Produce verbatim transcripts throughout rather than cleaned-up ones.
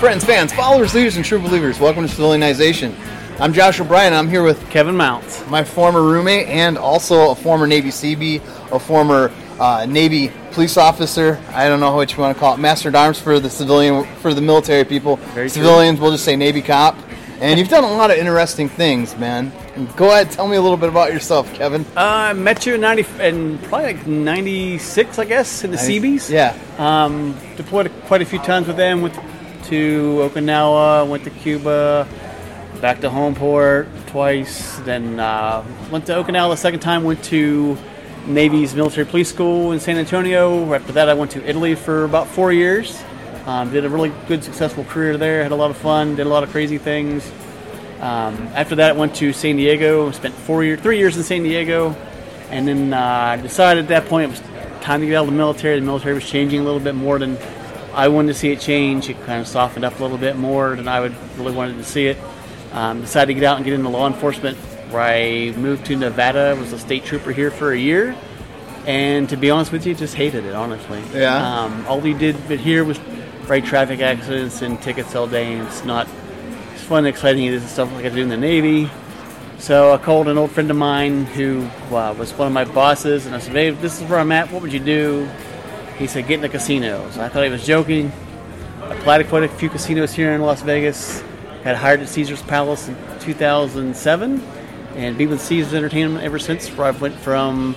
friends, fans, followers, leaders, and true believers. Welcome to Civilianization. I'm Josh O'Brien. I'm here with Kevin Mounts, my former roommate and also a former Navy C B, a former uh, Navy police officer. I don't know what you want to call it. Master at Arms for the civilian, for the military people. Very Civilians, true. We'll just say Navy cop. And you've done a lot of interesting things, man. Go ahead, tell me a little bit about yourself, Kevin. Uh, I met you in ninety and probably like ninety-six, I guess, in the Seabees. Yeah. Um, deployed quite a few times with them. Went to Okinawa, went to Cuba, back to Homeport twice. Then uh, went to Okinawa the second time. Went to Navy's Military Police School in San Antonio. After that, I went to Italy for about four years. Um, did a really good, successful career there. Had a lot of fun. Did a lot of crazy things. Um, after that, I went to San Diego. Spent four years, three years in San Diego, and then I uh, decided at that point it was time to get out of the military. The military was changing a little bit more than I wanted to see it change. It kind of softened up a little bit more than I would really wanted to see it. Um, decided to get out and get into law enforcement, where I moved to Nevada. Was a state trooper here for a year, and to be honest with you, just hated it. Honestly, Yeah. Um, all we did but here was write traffic accidents and tickets all day, and it's not as fun and exciting as stuff like I do in the Navy. So I called an old friend of mine who uh, was one of my bosses, and I said, "Hey, this is where I'm at. What would you do?" He said, "Get in the casinos." I thought he was joking. I applied to quite a few casinos here in Las Vegas. Got hired at Caesars Palace in two thousand seven, and been with Caesars Entertainment ever since, where I went from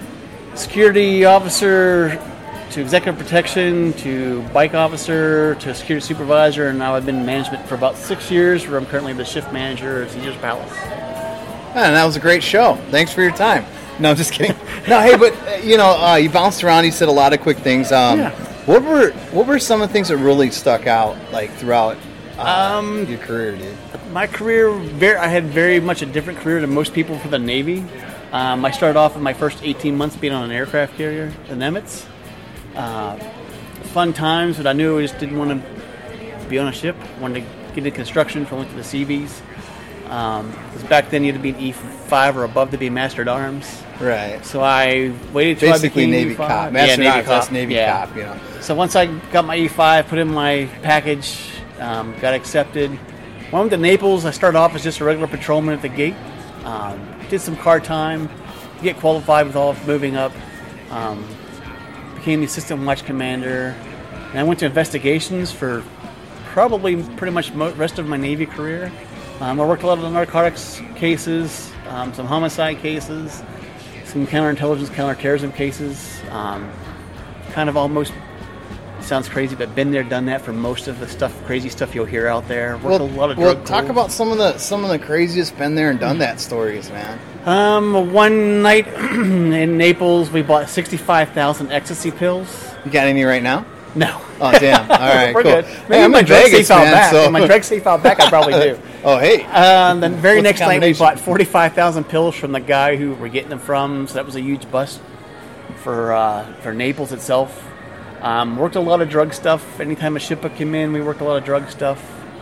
security officer to executive protection, to bike officer, to security supervisor, and now I've been in management for about six years, where I'm currently the shift manager at Caesars Palace. Man, that was a great show. Thanks for your time. No, I'm just kidding. No, hey, but, uh, you know, uh, you bounced around, you said a lot of quick things. Um, Yeah. What were what were some of the things that really stuck out, like, throughout uh, Um, your career, dude? My career, very, I had very much a different career than most people for the Navy. Um, I started off in my first eighteen months being on an aircraft carrier, the Nimitz. Uh, fun times, but I knew I just didn't want to be on a ship. Wanted to get into construction, so I went to the Seabees. Um, because back then you had to be an E five or above to be a Master at Arms. Right. So I waited till Basically I became Navy E five. cop. Master yeah, at Navy Arms, cop. that's Navy yeah. cop, you know. So once I got my E five, put in my package, um, got accepted. Went to Naples. I started off as just a regular patrolman at the gate. Um, did some car time, get qualified with all moving up. Um, became the assistant watch commander. And I went to investigations for probably pretty much the rest of my Navy career. Um, I worked a lot of narcotics cases, um, some homicide cases, some counterintelligence, counterterrorism cases. Um, kind of almost sounds crazy, but been there, done that for most of the stuff, crazy stuff you'll hear out there. Worked Well, a lot of well drug talk pulls. about some of the some of the craziest been there and done that stories, man. Um, one night in Naples, we bought sixty-five thousand ecstasy pills. You got any right now? No. Oh, damn. All right, We're cool. good. Hey, Maybe I'm my in drug Vegas, safe out man, back. so- My drug safe out back, I probably do. Oh, hey. Um, then very What's next the night, we combination? bought forty-five thousand pills from the guy who we're getting them from. So that was a huge bust for uh, for Naples itself. Um, worked a lot of drug stuff. Anytime a ship would come in, we worked a lot of drug stuff.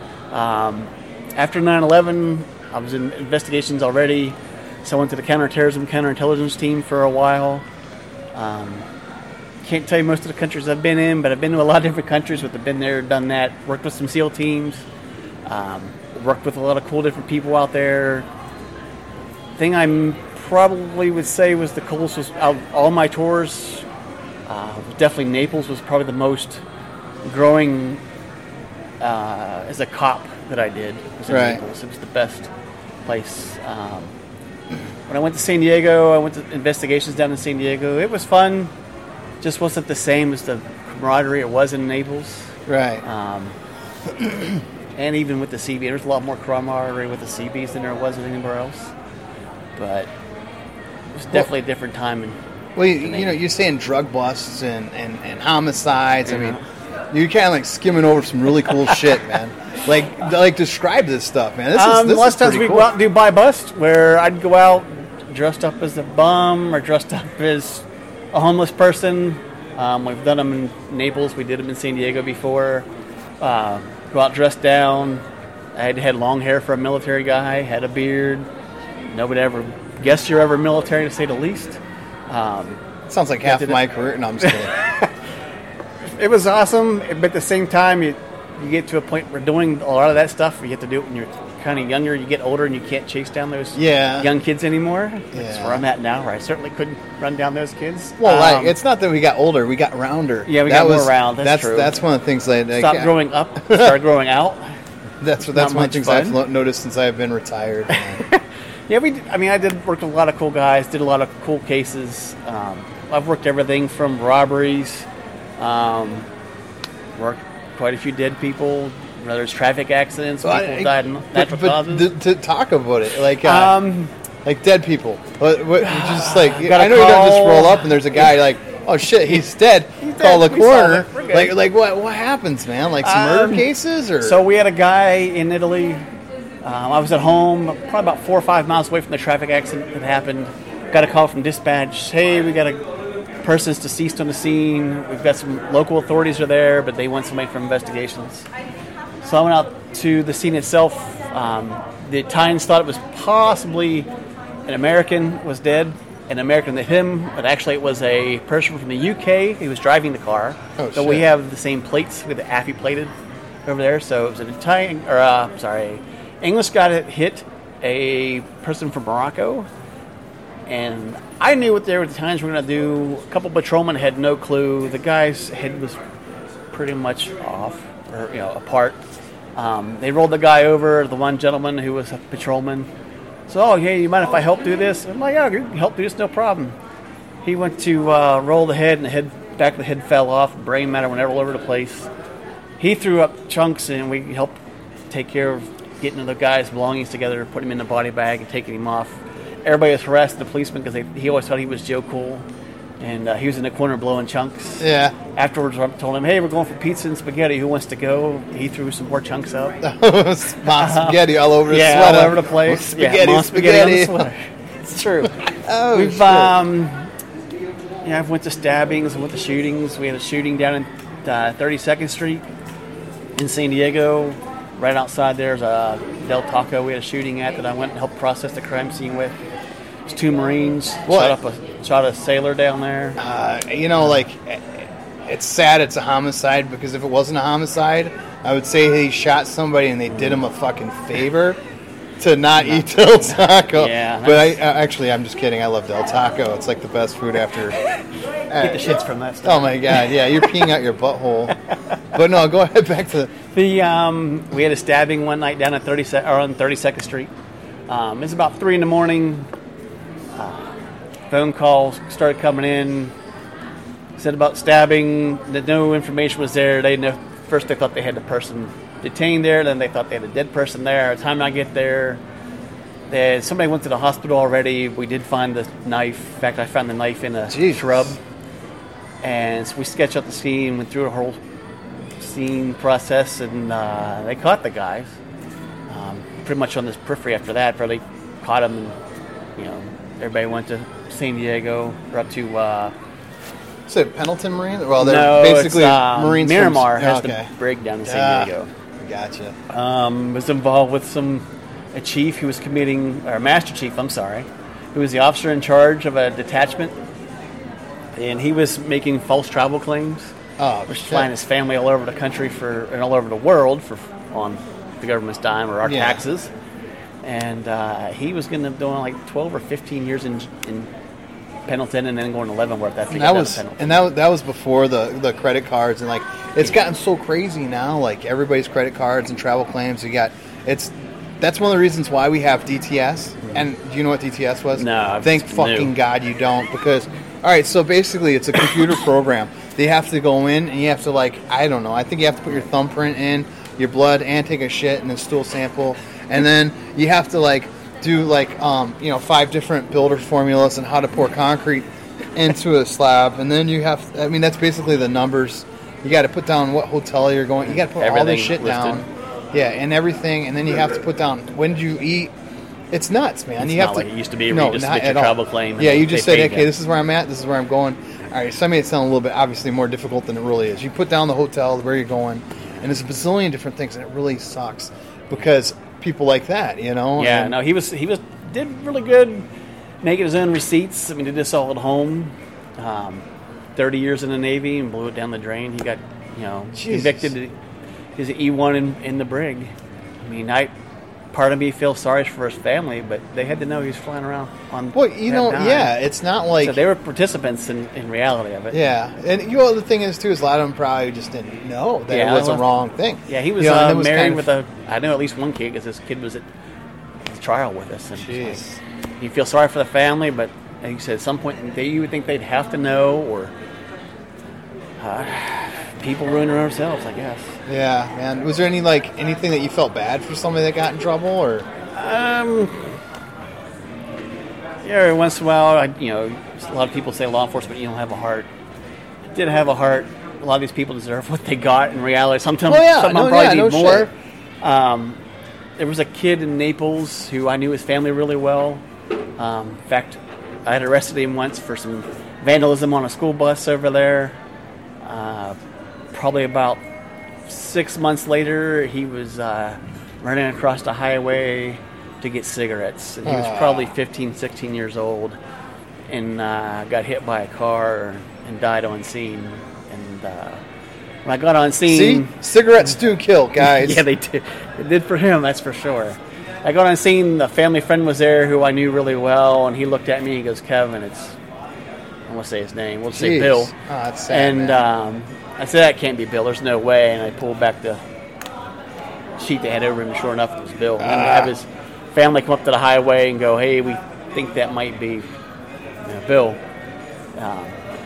Um, after nine eleven, I was in investigations already. So I went to the counterterrorism, counterintelligence team for a while. Um, can't tell you most of the countries I've been in, but I've been to a lot of different countries. But I've been there, done that. Worked with some SEAL teams. Um, worked with a lot of cool different people out there. Thing I m- probably would say was the coolest was out of all my tours. Uh, definitely Naples was probably the most growing uh, as a cop that I did. Was in Right. Naples. It was the best place. Um, when I went to San Diego, I went to investigations down in San Diego. It was fun. Just wasn't the same as the camaraderie it was in Naples. Right. Um, and even with the C B, there's a lot more camaraderie with the C Bs than there was anywhere else. But it was definitely a different time. In, Well, you, you know, you're saying drug busts and, and, and homicides. I mean, you're kind of like skimming over some really cool shit, man. Like, like describe this stuff, man. This is um, this lots is of times pretty we cool. go out and do buy bust, where I'd go out dressed up as a bum or dressed up as a homeless person. Um, we've done them in Naples. We did them in San Diego before. Uh, go out dressed down. I had had long hair for a military guy. Had a beard. Nobody ever guessed you're ever military, to say the least. Um, Sounds like half did my it. career. No, I'm just kidding. it was awesome, but at the same time, you you get to a point where doing a lot of that stuff, you have to do it when you're kind of younger. You get older and you can't chase down those yeah. young kids anymore. Yeah. That's where I'm at now, where I certainly couldn't run down those kids. Well, um, like, it's not that we got older; we got rounder. Yeah, we that got was, more round. That's, that's true. That's one of the things that like, stopped growing up, started growing out. That's that's Not one of the things much I've fun. lo- noticed since I've been retired. Yeah, we. Did, I mean, I did work with a lot of cool guys. Did a lot of cool cases. Um, I've worked everything from robberies. Um, worked quite a few dead people. Whether it's traffic accidents, Well, people I- died in but, natural but causes. th- to talk about it, like uh, um, like dead people, what, what, just like Got a I know you don't just call. roll up and there's a guy like, oh shit, he's dead. He's Call dead. the We solved coroner. it. We're good. Like like what what happens, man? Like some murder Um, cases or So we had a guy in Italy. Um, I was at home, probably about four or five miles away from the traffic accident that happened. Got a call from dispatch. Hey, we got a person's deceased on the scene. We've got some local authorities are there, but they want somebody for investigations. So I went out to the scene itself. Um, the Italians thought it was possibly an American was dead, an American that hit him, but actually it was a person from the U K who was driving the car. Oh, so we shit. have the same plates with the A F I plated over there. So it was an Italian, or uh, sorry, English guy that hit a person from Morocco. And I knew what they were, the Italians were going to do. A couple patrolmen had no clue. The guy's head was pretty much off, or you know, apart. Um, they rolled the guy over. The one gentleman who was a patrolman. So, oh, hey, you mind if I help do this? I'm like, yeah, you can help do this, no problem. He went to uh, roll the head, and the head, back of the head fell off. Brain matter went all over the place. He threw up chunks, and we helped take care of getting the guy's belongings together, putting him in the body bag, and taking him off. Everybody was harassing the policeman because he always thought he was Joe Cool, and uh, he was in the corner blowing chunks. yeah. Afterwards, I told him, hey, we're going for pizza and spaghetti. Who wants to go? He threw some more chunks out. Mom spaghetti all over the Yeah, sweater. all over the place. Spaghetti, yeah, mom spaghetti, spaghetti. on the sweater. It's true. Oh, We've, shit. um, yeah, I've went to stabbings, went to shootings. We had a shooting down in uh, thirty-second Street in San Diego. Right outside there's a Del Taco we had a shooting at that I went and helped process the crime scene with. There's two Marines. What? Shot up a shot a sailor down there. Uh, you know, like, it's sad it's a homicide, because if it wasn't a homicide, I would say he shot somebody and they did him a fucking favor to not eat Del Taco. Yeah, But I, uh, actually, I'm just kidding. I love Del Taco. It's like the best food after. Get the shits from that stuff. Oh my god, yeah, you're peeing out your butthole. But no, go ahead back to The um, we had a stabbing one night down at thirty or on thirty-second Street. Um, it's about three in the morning. Uh, phone calls started coming in. Said about stabbing. That no information was there. They know, first they thought they had the person detained there. Then they thought they had a dead person there. By the time I get there, they, somebody went to the hospital already. We did find the knife. In fact, I found the knife in a Jesus. shrub. And so we sketched out the scene, went through a whole scene process, and uh, they caught the guys. Um, pretty much on this periphery after that, probably caught them, and you know, everybody went to San Diego, or up to uh, is it Pendleton Marine? Well, they're no, basically it's, uh, Marines. Miramar from, has okay. the brig down in San Ah, Diego. Gotcha. Um, was involved with some a chief who was committing, or master chief, I'm sorry, who was the officer in charge of a detachment, and he was making false travel claims. Oh, was shit. flying his family all over the country for and all over the world for on the government's dime or our Yeah. taxes, and uh, he was going to doing like twelve or fifteen years in in Pendleton, and then going to Leavenworth after he And got that out was of Pendleton. and that that was before the, the credit cards, and like it's gotten so crazy now. Like everybody's credit cards and travel claims. You got it's that's one of the reasons why we have D T S. And do you know what D T S was? No, I've Thank just fucking knew. God you don't, because all right. So basically, it's a computer program. They have to go in and you have to like I don't know. I think you have to put your thumbprint in, your blood, and take a shit and a stool sample, and then you have to like do like um you know five different builder formulas and how to pour concrete into a slab, and then you have I mean that's basically the numbers. You got to put down what hotel you're going. You got to put all Everything this shit listed. down. Yeah, and everything, and then you have to put down when did you eat. It's nuts, man. It's you not have like to, it used to be where you just not submit your at all. travel claim and Yeah, you just they said, paid okay, you. this is where I'm at. This is where I'm going. All right, so I made it sound a little bit obviously more difficult than it really is. You put down the hotel, where you're going, and there's a bazillion different things, and it really sucks because people like that, you know. Yeah, and, no, he was he was did really good making his own receipts. I mean, he did this all at home. Um, Thirty years in the Navy and blew it down the drain. He got you know Jesus. convicted. he's an E one in, in the brig. I mean, I part of me feels sorry for his family, but they had to know he was flying around on. Well, you know, nine. yeah, it's not like So they were participants in, in reality of it. yeah, and you know the thing is too is a lot of them probably just didn't know that Yeah, it was a well, wrong thing. Yeah, he was, You know, and uh, it was married kind of- with a. I know at least one kid because this kid was at the trial with us. And Jeez. you feel sorry for the family, but like you said, at some point they, you would think they'd have to know, or uh, people ruin their own selves, I guess. Yeah, man. Was there any like anything that you felt bad for somebody that got in trouble, or Um, yeah, every once in a while, I, you know, a lot of people say law enforcement, you don't have a heart. I did have a heart. A lot of these people deserve what they got in reality. Sometimes, Oh, yeah. some No, probably yeah, need no more. shit. Um, there was a kid in Naples who I knew his family really well. Um, in fact, I had arrested him once for some vandalism on a school bus over there. Uh, probably about six months later, he was uh, running across the highway to get cigarettes. And he was Ah. probably fifteen, sixteen years old and uh, got hit by a car and died on scene. And uh, when I got on see, scene... cigarettes do kill, guys. Yeah, they did. It did for him, that's for sure. I got on scene, a family friend was there who I knew really well, and he looked at me and goes, Kevin, it's... I won't say his name. We'll say Jeez. Bill. Oh, that's sad, and man. um, I said, that can't be Bill. There's no way. And I pulled back the sheet they had over him, and sure enough, it was Bill. And then we Ah. have his family come up to the highway and go, hey, we think that might be you know, Bill. Um,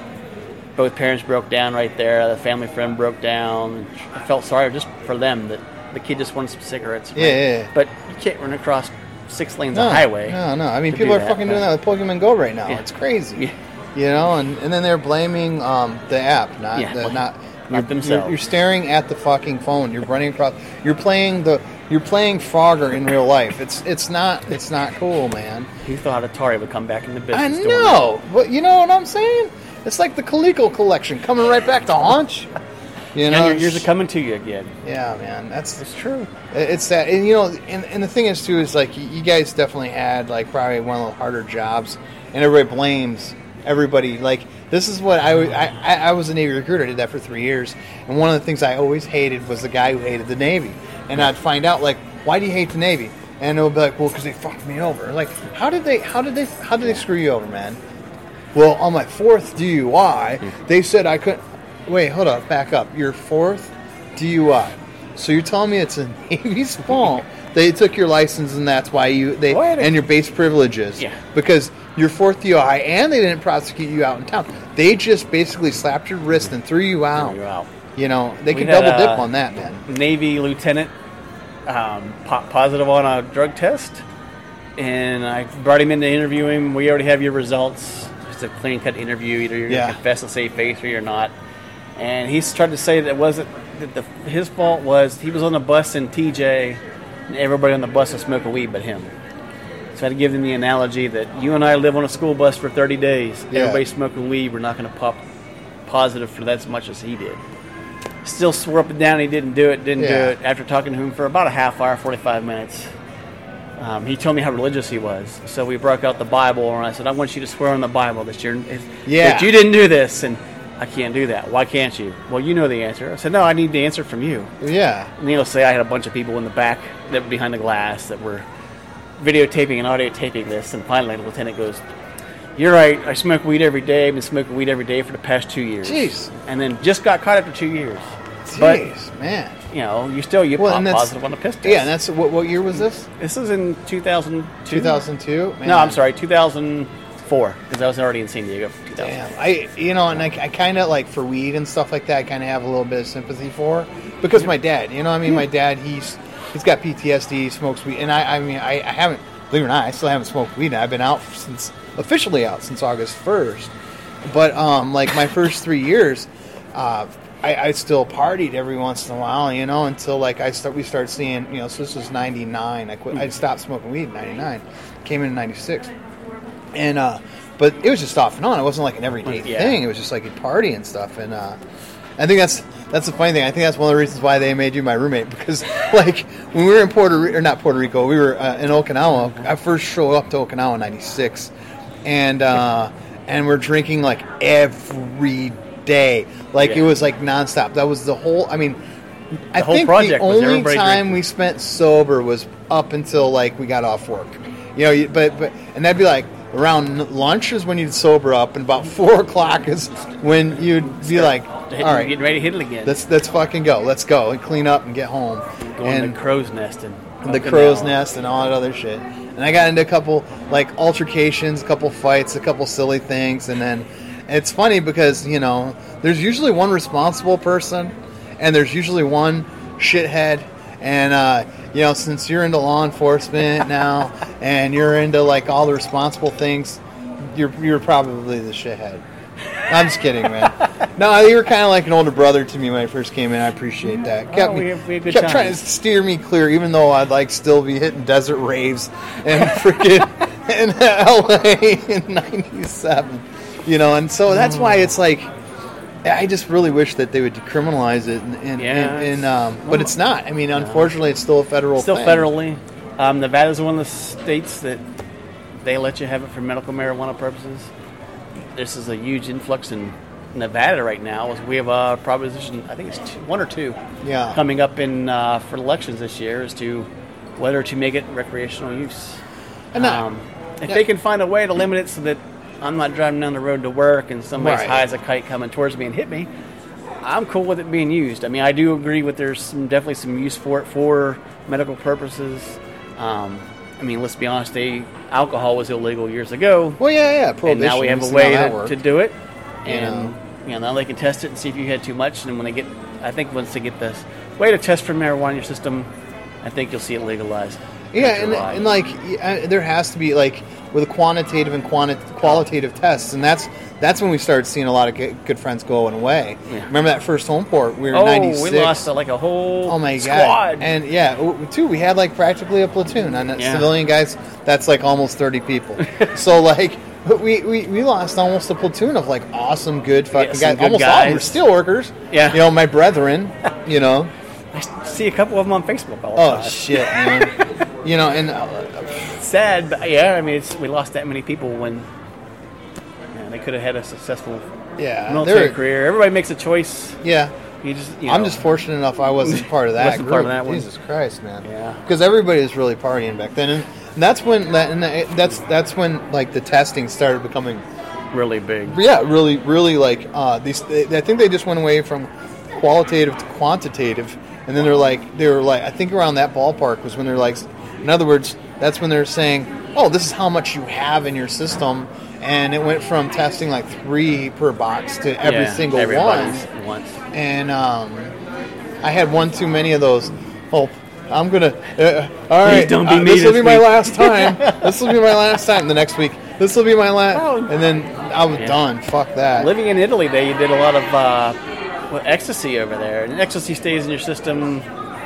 both parents broke down right there. The family friend broke down. I felt sorry just for them that the kid just wanted some cigarettes. Yeah, yeah, yeah. But you can't run across six lanes no, of highway. No, no. I mean, to people do are that, fucking but- doing that with Pokemon Go right now. Yeah. It's crazy. Yeah. You know, and, and then they're blaming um, the app, not Yeah, the, well, not, not you're, themselves. You're, you're staring at the fucking phone. You're running across. You're playing the. You're playing Frogger in real life. It's it's not it's not cool, man. Who thought Atari would come back into business? I doing know, but you know what I'm saying? It's like the Coleco collection coming right back to haunt you. You that? know, And your years are coming to you again. yeah, man. That's It's true. it's that, and you know, and, and the thing is too is like you guys definitely had like probably one of the harder jobs, and everybody blames everybody. Like this is what I w- I, I I was a Navy recruiter. I did that for three years, and one of the things I always hated was the guy who hated the Navy, and I'd find out like, why do you hate the Navy? And it would be like, well, because they fucked me over. Like, how did they? How did they? How did they screw you over, man? Well, on my fourth D U I, they said I couldn't. Wait, hold up, back up. Your fourth D U I. So you're telling me it's a Navy's fault? They took your license, and that's why you they What? and your base privileges. Yeah. Because your fourth D U I, and they didn't prosecute you out in town. They just basically slapped your wrist and threw you out. You're out. You know, they We could had, double dip uh, on that, man. Navy lieutenant um, po- positive on a drug test, and I brought him in to interview him. We already have your results. It's a clean cut interview. Either you're Yeah. going to confess and save face or you're not. And he's tried to say that it wasn't that the, his fault was he was on the bus in T J, and everybody on the bus was smoking weed but him. So I had to give them the analogy that you and I live on a school bus for thirty days. Yeah. Everybody's smoking weed. We're not going to pop positive for that as much as he did. Still swore up and down he didn't do it, didn't Yeah. do it. After talking to him for about a half hour, forty-five minutes, um, he told me how religious he was. So we broke out the Bible, and I said, I want you to swear on the Bible that, you're, Yeah. that you didn't do this. And I can't do that. Why can't you? Well, you know the answer. I said, no, I need the answer from you. Yeah. And he'll say I had a bunch of people in the back that were behind the glass that were videotaping and audio taping this. And finally, the lieutenant goes, you're right. I smoke weed every day. I've been smoking weed every day for the past two years. Jeez. And then just got caught after two years. But, Jeez, man. you know, you still, you Well, pop and that's- positive on the piss test. Yeah, and that's what what year was this? This is in two thousand two. two thousand two. No, I'm sorry, two thousand four, because I was already in San Diego for two thousand. Damn, I you know, and I, I kind of like for weed and stuff like that. I kind of have a little bit of sympathy for because my dad. You know, what I mean, my dad he's he's got P T S D, he smokes weed, and I I mean I, I haven't believe it or not, I still haven't smoked weed. I've been out since officially out since August first, but um like my first three years, uh, I, I still partied every once in a while, you know, until like I start we start seeing you know. So this was ninety-nine. I quit. I stopped smoking weed in ninety-nine. Came in in ninety-six. And uh, but it was just off and on. It wasn't like an everyday Yeah. thing. It was just like a party and stuff. And uh, I think that's that's the funny thing. I think that's one of the reasons why they made you my roommate because like when we were in Puerto Rico, or not Puerto Rico, we were uh, in Okinawa. I first showed up to Okinawa in ninety-six, and uh, and we're drinking like every day. Like Yeah. it was like nonstop. That was the whole. I mean. I whole think project the was only everybody time drinking. we spent sober was up until like we got off work. You know, you- but but and that'd be like around lunch is when you'd sober up, and about four o'clock is when you'd be like, all Hitting- right, getting ready to hit it again. let's let's fucking go, let's go and clean up and get home. Going and to crow's nest and the crow's nest and all that other shit. And I got into a couple like altercations, a couple fights, a couple silly things, and then it's funny because you know there's usually one responsible person, and there's usually one shithead. And uh, you know, since you're into law enforcement now, and you're into like all the responsible things, you're you're probably the shithead. I'm just kidding, man. No, you were kind of like an older brother to me when I first came in. I appreciate that. Kept, Oh, we me, have- we have good kept trying to times. steer me clear, even though I'd like still be hitting desert raves and freaking in L A in ninety-seven. You know, and so that's why it's like I just really wish that they would decriminalize it, and, and, Yeah, and, and um, but well, it's not. I mean, unfortunately, it's still a federal Still thing. federally. Um, Nevada's one of the states that they let you have it for medical marijuana purposes. This is a huge influx in Nevada right now. We have a proposition, I think it's two, one or two, Yeah. coming up in uh, for elections this year as to whether to make it recreational use. And I- Um, if yeah. they can find a way to limit it so that I'm not driving down the road to work and somebody's Right. high as a kite coming towards me and hit me, I'm cool with it being used. I mean, I do agree with there's some, definitely some use for it for medical purposes. Um, I mean, let's be honest, they, alcohol was illegal years ago, Well, yeah, yeah. and Prohibition. now we have we've a seen how way that to, worked. to do it. You And know. you know, now they can test it and see if you had too much. And then when they get, I think once they get this way to test for marijuana in your system, I think you'll see it legalized. Yeah, after a and, while. and like yeah, there has to be like with quantitative and quanti- qualitative tests, and that's that's when we started seeing a lot of good, good friends going away. Yeah. Remember that first home port? We were oh, ninety-six. we lost uh, like a whole Oh my squad. god! And yeah, w- too, we had like practically a platoon on that Yeah. civilian guys. That's like almost thirty people. So like. We, we, we lost almost a platoon of like awesome, good fucking some guys. good Almost all of them were guys. steel workers. Yeah. You know, my brethren, you know. I see a couple of them on Facebook all the Oh, time. shit, man. You know, and uh, Sad, but yeah, I mean, it's, we lost that many people when yeah, they could have had a successful yeah. military they're- career. Everybody makes a choice. Yeah. You just, you I'm know, just fortunate enough I wasn't part of that Wasn't group. part of that one. Jesus Christ, man. Yeah. Because everybody was really partying back then, and that's when that, and that's that's when like the testing started becoming, really big. yeah, really, really like uh, these. They, I think they just went away from qualitative to quantitative, and then they're like they were like I think around that ballpark was when they're like, in other words, that's when they're saying, oh, this is how much you have in your system. And it went from testing like three per box to every Yeah, single one. everybody's once. And um, I had one too many of those. Oh, I'm gonna. Uh, all right, don't be uh, me this will this be my week. last time. This will be my last time. The next week, this will be my last. Oh. And then I was Yeah. done. Fuck that. Living in Italy, they did a lot of uh, well, ecstasy over there. And ecstasy stays in your system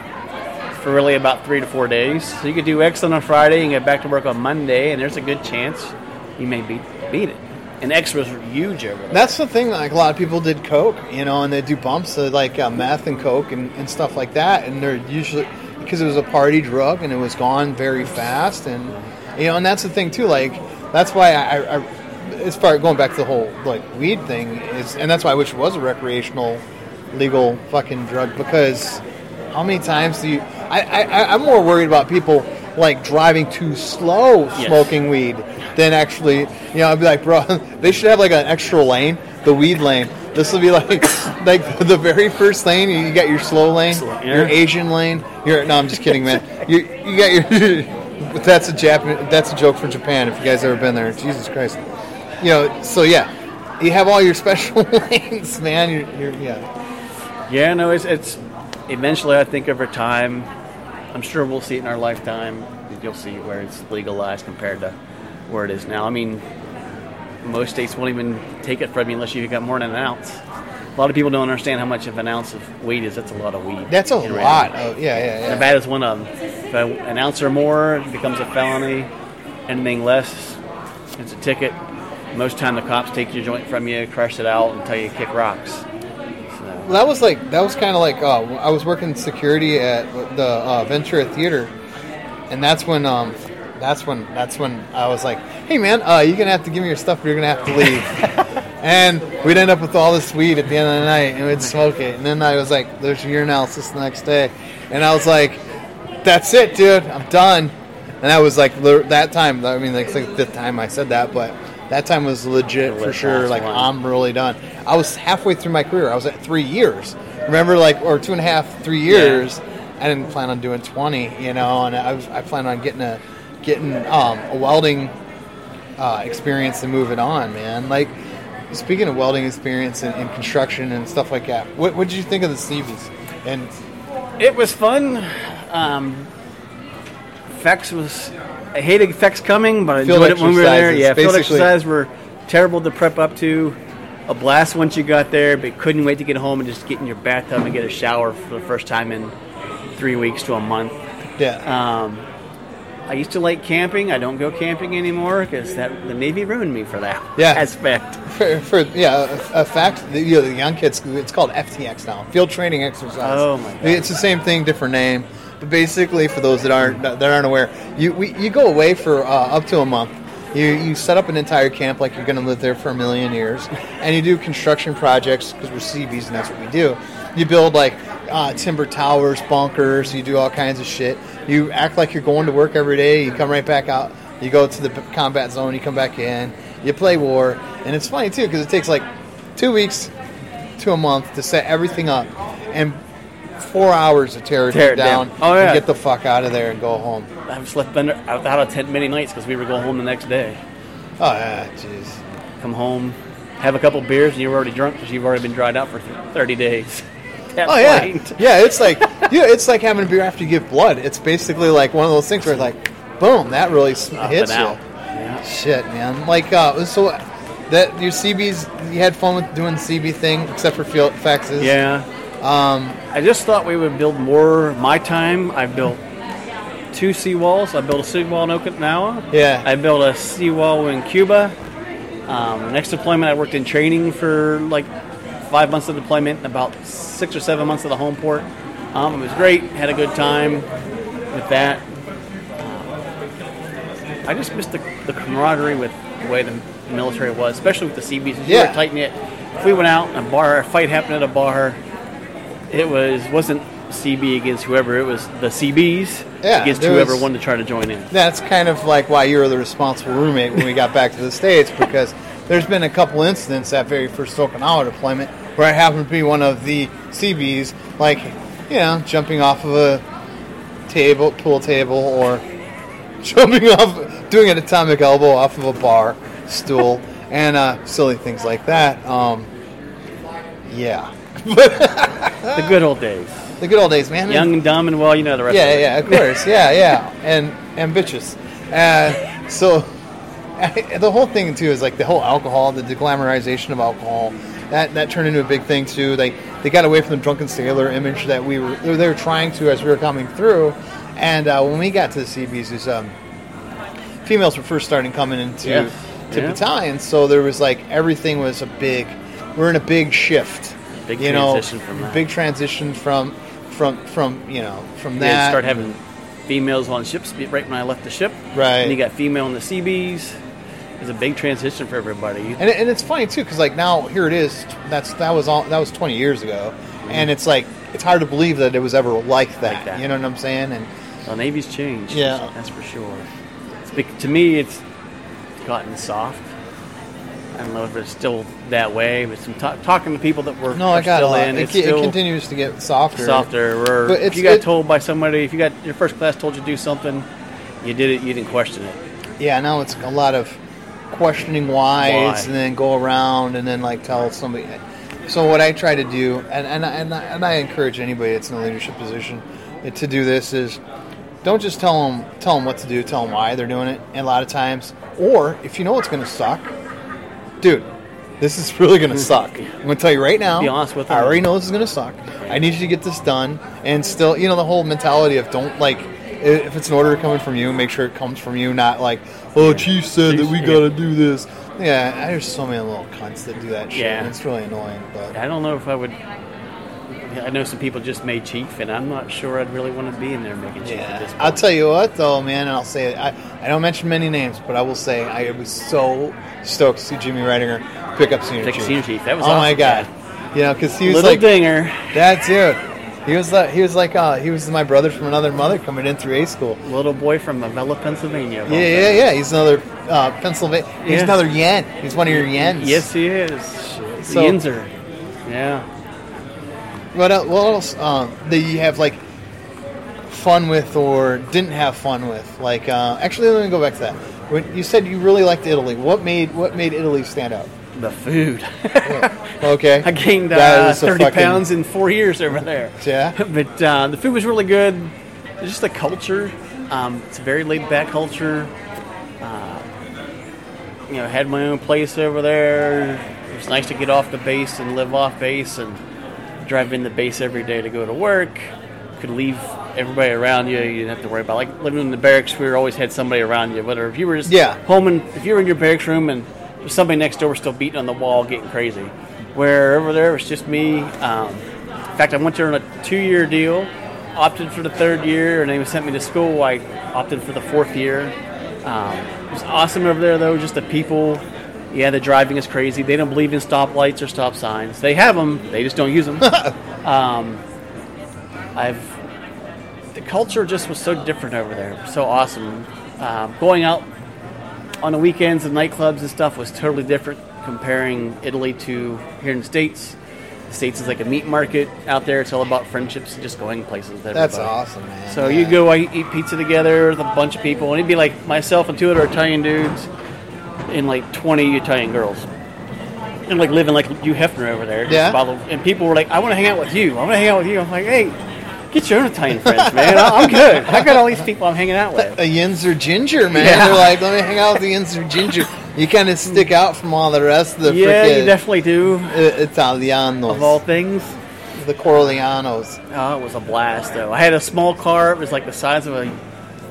for really about three to four days. So you could do X on a Friday and get back to work on Monday, and there's a good chance you may beat, beat it. And X was huge over there. That's the thing. Like a lot of people did coke, you know, and they do bumps of like uh, meth and coke and, and stuff like that. And they're usually because it was a party drug and it was gone very fast. And you know, and that's the thing too. Like that's why I, I, I as far going back to the whole like weed thing is, and that's why I wish it was a recreational, legal fucking drug. Because how many times do you? I, I I'm more worried about people like driving too slow Yes. smoking weed than actually, you know, I'd be like, bro, they should have like an extra lane, the weed lane. This will be like like the very first lane. You got your slow lane, Slow, yeah. your Asian lane. Your no, I'm just kidding, man. You you got your. But that's a Jap- That's a joke for Japan. If you guys ever been there, Jesus Christ. You know, so yeah, you have all your special lanes, man. You're, you're yeah. Yeah, no, it's, it's eventually, I think over time, I'm sure we'll see it in our lifetime. You'll see where it's legalized compared to where it is now. I mean, most states won't even take it from you unless you've got more than an ounce. A lot of people don't understand how much of an ounce of weed is. That's a lot of weed. That's a in lot. reality. Of, yeah, yeah, yeah. Nevada's one of them. If an ounce or more, it becomes a felony. Anything less, it's a ticket. Most time the cops take your joint from you, crush it out, and tell you to kick rocks. So, Well, that was like that was kind of like uh, I was working security at the uh, Ventura Theater, and that's when um, that's when that's when I was like, hey man, uh, you're gonna have to give me your stuff, or you're gonna have to leave. And we'd end up with all this weed at the end of the night, and we'd smoke it. And then I was like, there's your urinalysis the next day. And I was like, that's it, dude. I'm done. And that was like that time. I mean, like, it's like the fifth time I said that, but that time was legit for sure. Like, I'm really done. I was halfway through my career. I was at three years. Remember, like, or two and a half, three years. Yeah. I didn't plan on doing twenty, you know, and I was I planned on getting a getting um, a welding uh, experience to move it on, man. Like, speaking of welding experience and, and construction and stuff like that, what what did you think of the Seabees? And it was fun. Um, Fex was. I hated Fex coming, but I enjoyed it when we were there. Yeah, field exercises were terrible to prep up to. A blast once you got there, but couldn't wait to get home and just get in your bathtub and get a shower for the first time in three weeks to a month. Yeah. Um, I used to like camping. I don't go camping anymore because that the Navy ruined me for that yeah. aspect. For, for yeah, a, a fact, the, you know, the young kids, it's called F T X now, field training exercise. Oh my God. It's the same thing, different name. But basically, for those that aren't that aren't aware, you we, you go away for uh, up to a month. You you set up an entire camp like you're going to live there for a million years, and you do construction projects because we're Seabees and that's what we do. You build like uh, timber towers, bunkers. You do all kinds of shit. You act like you're going to work every day. You come right back out. You go to the combat zone. You come back in. You play war, and it's funny too because it takes like two weeks to a month to set everything up, and four hours to tear it tear down, down. Oh, yeah. and get the fuck out of there and go home. I've slept under, out of tent many nights because we were going home the next day. Oh, yeah, jeez. Come home, have a couple beers, and you're already drunk because you've already been dried out for thirty days. Oh, yeah. Yeah, it's like yeah, it's like having a beer after you give blood. It's basically like one of those things where it's like, boom, that really hits you. Yeah. Shit, man. Like, uh, so that your C Bs, you had fun with doing the C B thing, except for field faxes. Yeah. Um, I just thought we would build more. My time, I built two seawalls. I built a seawall in Okinawa. Yeah. I built a seawall in Cuba. Um, next deployment, I worked in training for like five months of deployment, and about six or seven months of the home port. Um, it was great. Had a good time with that. Um, I just missed the, the camaraderie with the way the military was, especially with the C Bs. You yeah. were tight knit. If we went out in a bar, a fight happened at a bar. It was wasn't C B against whoever. It was the C Bs yeah, against whoever was, wanted to try to join in. That's kind of like why you were the responsible roommate when we got back to the States, because there's been a couple incidents that very first Okinawa deployment where I happened to be one of the C Bs, like, you know, jumping off of a table, pool table, or jumping off, doing an atomic elbow off of a bar stool, and uh, silly things like that. Um, yeah. The good old days. The good old days, man. Young and dumb and well, you know the rest yeah, of it. Yeah, of course. Yeah, yeah. And ambitious. Uh, so the whole thing, too, is like the whole alcohol, the deglamorization of alcohol, that, that turned into a big thing, too. They they got away from the drunken sailor image that we were they were trying to as we were coming through. And uh, when we got to the C Bs, is um, females were first starting coming into yeah. to yeah. battalions, so there was like everything was a big, we're in a big shift. Big you transition know, from that. Big transition from, from, from you know, from you that. start having females on ships right when I left the ship. Right. And you got female in the C Bs. It was a big transition for everybody. And, and it's funny too, because like now here it is. That's that was all that was twenty years ago, mm-hmm. and it's like it's hard to believe that it was ever like that. Like that. You know what I'm saying? And the Navy's changed. Yeah, that's for sure. It's, to me, it's gotten soft. I don't know if it's still that way, but some t- talking to people that were no, I got still a lot. in, it, it's it still continues to get softer, softer. Or but if you got it, told by somebody, if you got your first class told you to do something, you did it. You didn't question it. Yeah, now it's a lot of questioning whys, Why? and then go around and then like tell somebody. So what I try to do, and and and I, and I encourage anybody that's in a leadership position to do this is, don't just tell them tell them what to do, tell them why they're doing it. And a lot of times, or if you know it's going to suck, dude, this is really going to suck. I'm going to tell you right now. Be honest with them. I already know this is going to suck. I need you to get this done, and still, you know, the whole mentality of don't like. If it's an order coming from you, make sure it comes from you, not like, oh, Chief said that we got to do this. Yeah, there's so many little cunts that do that shit, yeah. and it's really annoying. But I don't know if I would I know some people just made chief, and I'm not sure I'd really want to be in there making chief at this point. I'll tell you what, though, man, and I'll say it. I, I don't mention many names, but I will say I was so stoked to see Jimmy Ridinger pick up senior Pick chief. senior chief. That was oh awesome, my god, man. you know, because he was Little like dinger. that dude. He was like he was like uh, he was my brother from another mother coming in through A school. Little boy from Avella, Pennsylvania. Yeah, yeah, yeah. He's another uh, Pennsylvania. He's Yeah. another Yen. He's one of your Yens. Yes, he is. So- Yinzer. Yeah. What else? What else um, that you have like fun with or didn't have fun with? Like, uh, actually, let me go back to that. When you said you really liked Italy, what made what made Italy stand out? The food. Okay, I gained That uh, is a thirty fucking- pounds in four years over there. Yeah? But uh, the food was really good. Just the culture. Um, it's a very laid back culture. Uh, you know, had my own place over there. It was nice to get off the base and live off base and drive in the base every day to go to work. Could leave everybody around you. You didn't have to worry about, like living in the barracks. We always had somebody around you. Whether if you were just Yeah. home and if you were in your barracks room and there's somebody next door was still beating on the wall, getting crazy. Where over there it was just me. Um, in fact, I went there on a two-year deal. Opted for the third year, and they sent me to school. I opted for the fourth year. Um, it was awesome over there, though. Just the people. Yeah, the driving is crazy. They don't believe in stoplights or stop signs. They have them. They just don't use them. um, I've the culture just was so different over there. So awesome. Um, going out on the weekends and nightclubs and stuff was totally different. Comparing Italy to here in the States. The States is like a meat market out there. It's all about friendships and just going places with everybody. That's awesome, man. So Yeah. you go I eat pizza together with a bunch of people, and it'd be like myself and two other Italian dudes and like twenty Italian girls. And like living like Hugh Hefner over there. Just Yeah. follow- and people were like, I want to hang out with you. I want to hang out with you. I'm like, hey, get your own Italian friends, man. I- I'm good. I got all these people I'm hanging out with. A Yinzer ginger, man. Yeah. They're like, let me hang out with the Yinzer ginger. You kind of stick out from all the rest of the Yeah, frickin' you definitely do. I- Italianos. Of all things. the Corleanos. Oh, it was a blast, though. I had a small car. It was like the size of a...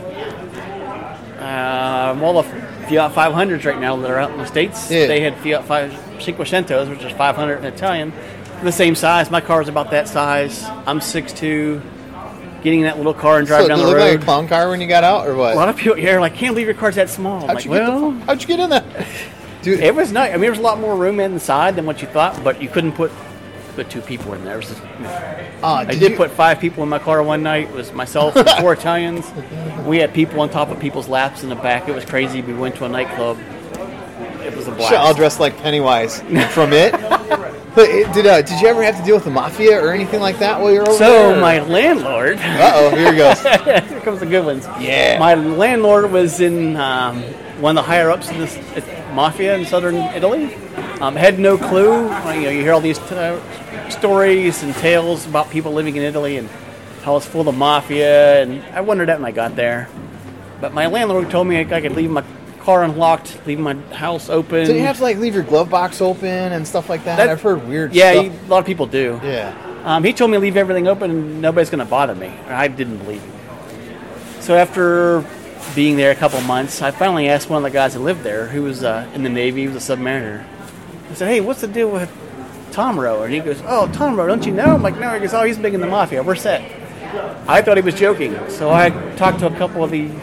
Uh, all the Fiat five hundreds right now that are out in the States, Yeah. they had Fiat five Cinquecentos, which is five hundred in Italian. The same size. My car's about that size. I'm six two. Getting in that little car and driving So, down did the it look road. like a clown car when you got out, or what? A lot of people here are like, can't believe your car's that small. I'm How'd like, you get well, the, how'd you get in there? Dude, it was nice. I mean, there was a lot more room inside than what you thought, but you couldn't put put two people in there. It was just, uh, I did did you- put five people in my car one night. It was myself and four Italians. We had people on top of people's laps in the back. It was crazy. We went to a nightclub. It was a blast. Shit, all dressed like Pennywise from it. But it- did uh, did you ever have to deal with the mafia or anything like that while you were over there? So my landlord. Uh oh, here he goes. Here comes the good ones. Yeah. My landlord was in um, one of the higher ups in this uh, mafia in southern Italy. Um, had no clue. You know, you hear all these uh, stories and tales about people living in Italy and how it's full of mafia, and I wondered that when I got there. But my landlord told me I could leave my car unlocked, leave my house open. So you have to like leave your glove box open and stuff like that. That- I've heard weird yeah, stuff. you, a lot of people do. yeah. Um, he told me to leave everything open and nobody's going to bother me. I didn't believe him. So after being there a couple months, I finally asked one of the guys that lived there, who was uh, in the Navy, he was a submariner. I said, hey, what's the deal with Tom Rowe? And he goes, oh, Tom Rowe, don't you know? I'm like, no. He goes, oh, he's big in the mafia. We're set. I thought he was joking. So I talked to a couple of the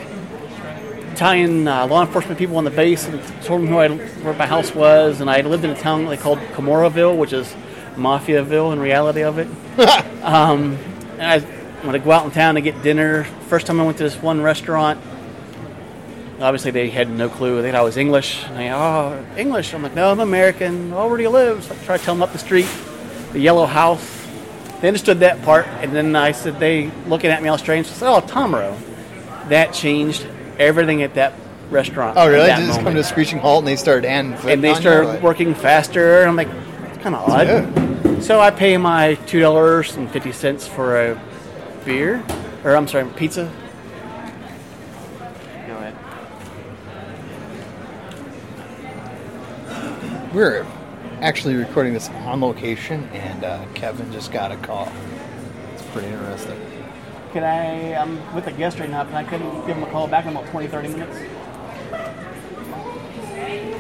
Italian uh, law enforcement people on the base and told them who I, where my house was. And I lived in a town they called Comoraville, which is Mafiaville in reality of it. um, and I, when I go out in town to get dinner, first time I went to this one restaurant, obviously they had no clue. They thought I was English. And they, oh, English. I'm like, no, I'm American. Oh, where do you live? So I tried to tell them up the street, the yellow house. They understood that part. And then I said, they looking at me all strange. I said, oh, Tom Rowe. That changed everything at that restaurant. Oh, at really? that Did it just come moment. to a screeching halt and they started hand And they started working faster. I'm like, it's kind of odd. Yeah. So I pay my two dollars and fifty cents for a beer, or I'm sorry, pizza. Go ahead. We're actually recording this on location, and uh, Kevin just got a call. It's pretty interesting. Can I? I'm with a guest right now. Can I couldn't give him a call back in about twenty, thirty minutes?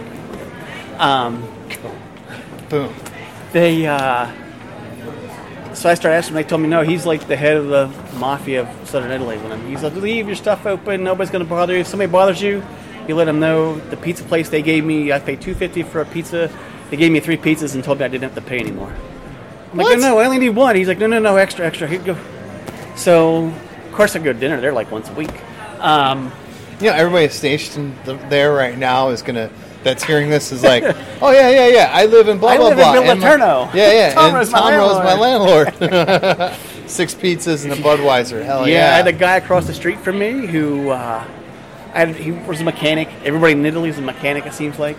Um, Boom. they uh, So I started asking him. They told me no. He's like the head of the mafia of Southern Italy. When I'm, he's like, leave your stuff open. Nobody's going to bother you. If somebody bothers you, you let them know. The pizza place they gave me, I paid two fifty for a pizza. They gave me three pizzas and told me I didn't have to pay anymore. I'm What? like, no, no, I only need one. He's like, no, no, no, extra, extra. Here you go. So, of course, I go to dinner there like once a week. Um, You know, everybody stationed th- there right now is gonna. That's hearing this is like, oh yeah, yeah, yeah. I live in blah I blah live in blah. Villa and my- Turno. Yeah, yeah. Tom and Rowe's my Tom Rowe's my landlord. landlord. Six pizzas and a Budweiser. Hell yeah, yeah. I had a guy across the street from me who, uh, I had, he was a mechanic. Everybody in Italy is a mechanic, it seems like.